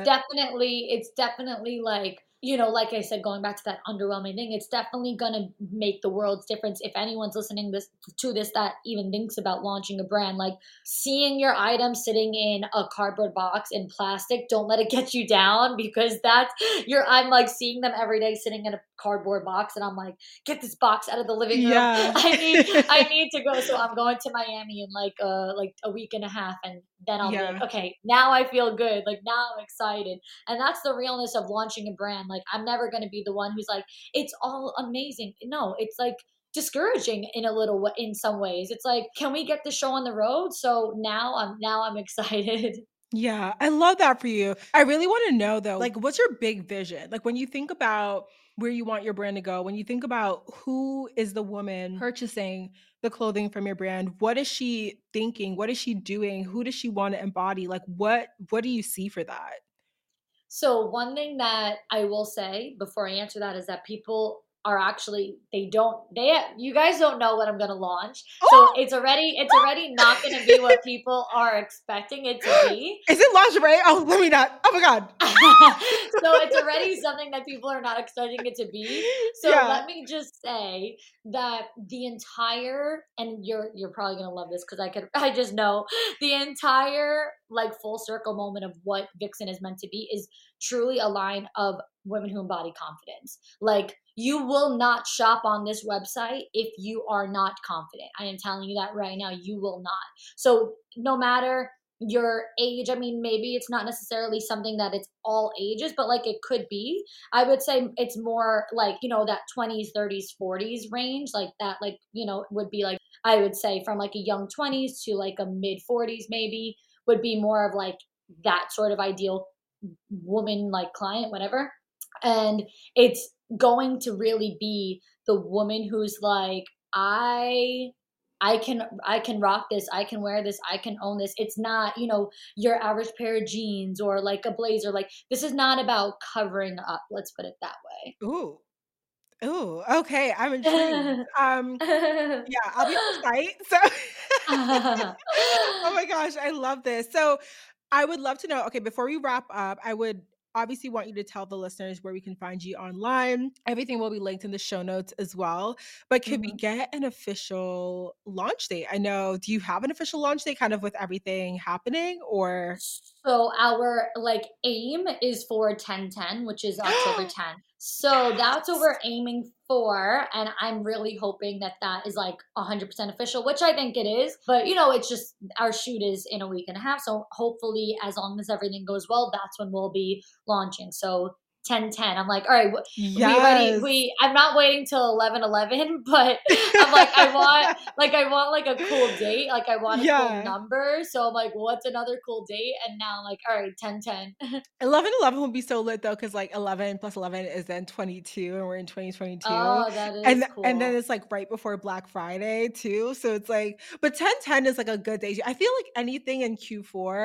definitely like, like I said, going back to that underwhelming thing, it's definitely gonna make the world's difference if anyone's listening to this that even thinks about launching a brand. Like, seeing your item sitting in a cardboard box in plastic, don't let it get you down, because I'm like seeing them every day sitting in a cardboard box, and I'm like, get this box out of the living room. Yeah. I need to go. So I'm going to Miami in like a week and a half, and then I'll be Yeah. like, okay, now I feel good. Like, now I'm excited. And that's the realness of launching a brand. Like, I'm never going to be the one who's like, it's all amazing. No, it's like discouraging in some ways. It's like, can we get the show on the road? So now I'm excited. Yeah, I love that for you. I really want to know though, like, what's your big vision? Like, when you think about where you want your brand to go, when you think about who is the woman purchasing the clothing from your brand, what is she thinking? What is she doing? Who does she want to embody? Like, what do you see for that? So one thing that I will say before I answer that is that people are actually you guys don't know what I'm gonna launch. So Oh, it's already not gonna be what people are expecting it to be. is it lingerie? Oh, let me not. Oh my god. So it's already something that people are not expecting it to be. So Yeah. let me just say that the entire, and you're probably gonna love this because I just know the entire like full circle moment of what Vixen is meant to be is truly a line of women who embody confidence. Like, you will not shop on this website if you are not confident. I am telling you that right now, you will not. So no matter your age, I mean, maybe it's not necessarily something that it's all ages, but like it could be. I would say it's more like, that 20s, 30s, 40s range, like that, like, would be like, I would say from like a young 20s to like a mid 40s maybe, would be more of like that sort of ideal woman, like client, whatever. And it's going to really be the woman who's like, I can rock this, I can wear this, I can own this. It's not, your average pair of jeans or like a blazer. Like, this is not about covering up, let's put it that Ooh. Ooh. Okay. I'm intrigued. Yeah, I'll be on the site. So oh my gosh, I love this. So I would love to know, okay, before we wrap up, I would obviously want you to tell the listeners where we can find you online. Everything will be linked in the show notes as well. But could we way. get an official launch date? I know, do you have an official launch date kind of with everything happening or? So our like aim is for 10/10, which is October 10th. So that's what Yes. we're aiming for. And I'm really hoping that that is like 100% official, which I think it is. But, it's just our shoot is in a week and a half. So hopefully, as long as everything goes well, that's when we'll be launching. So 10/10. I'm like, all right, we ready? Yes. I'm not waiting till 11/11, but I'm like, I want like a cool date. Like, I want a cool Yeah. number. So I'm like, what's another cool date? And now I'm like, all right, 10/10. 11/11 would be so lit though, because like 11 plus 11 is then 22, and we're in 2022. Oh, that And is and then cool. it's like right before Black Friday too. So it's like, but 10/10 is like a good day. I feel like anything in Q4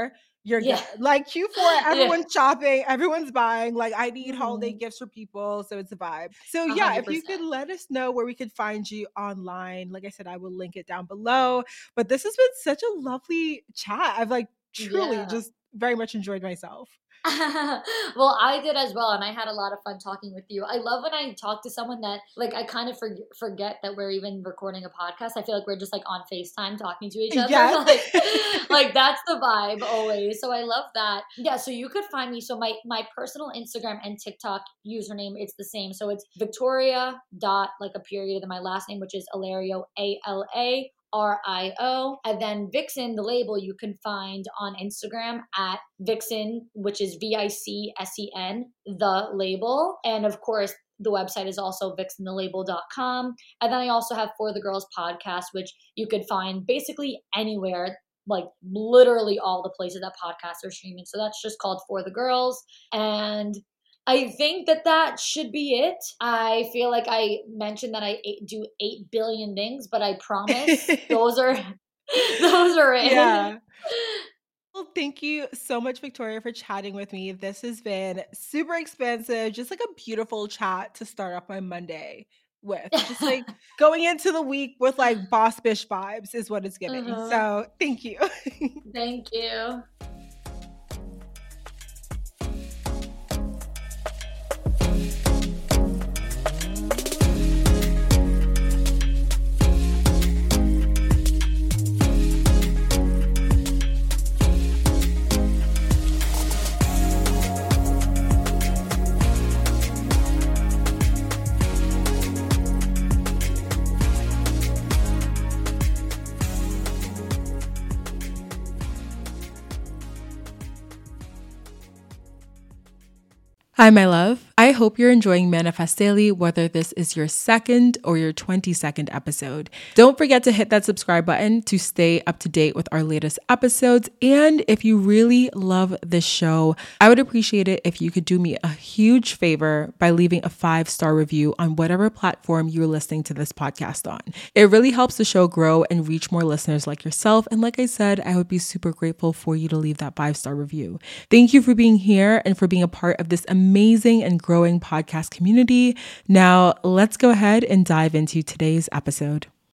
you're good. Like Q4, everyone's shopping, everyone's buying. Like I need holiday gifts for people, so it's a vibe. So yeah, 100%. if you could let us know where we could find you online, like I said, I will link it down below. But this has been such a lovely chat. I've like truly just very much enjoyed myself. Well, I did as well, and I had a lot of fun talking with you. I love when I talk to someone that like I kind of forget that we're even recording a podcast. I feel like we're just like on FaceTime talking to each other. Yes. like that's the vibe always. So I love that. Yeah, so you could find me. So my personal Instagram and TikTok username, it's the same. So it's Victoria dot like a period, and my last name, which is Alario, ALARIO. And then Vixen, the label, you can find on Instagram at Vixen, which is VICSEN, the label. And of course, the website is also vixenthelabel.com. And then I also have For the Girls podcast, which you could find basically anywhere, like literally all the places that podcasts are streaming. So that's just called For the Girls. And I think that should be it. I feel like I mentioned that I do 8 billion things, but I promise those are it. Yeah. Well, thank you so much, Victoria, for chatting with me. This has been super expansive, just like a beautiful chat to start off my Monday with. Just like going into the week with like boss bitch vibes is what it's giving. So thank you. Thank you. Hi, my love. I hope you're enjoying Manifest Daily, whether this is your second or your 22nd episode. Don't forget to hit that subscribe button to stay up to date with our latest episodes. And if you really love this show, I would appreciate it if you could do me a huge favor by leaving a 5-star review on whatever platform you're listening to this podcast on. It really helps the show grow and reach more listeners like yourself. And like I said, I would be super grateful for you to leave that 5-star review. Thank you for being here and for being a part of this amazing and growing podcast community. Now, let's go ahead and dive into today's episode.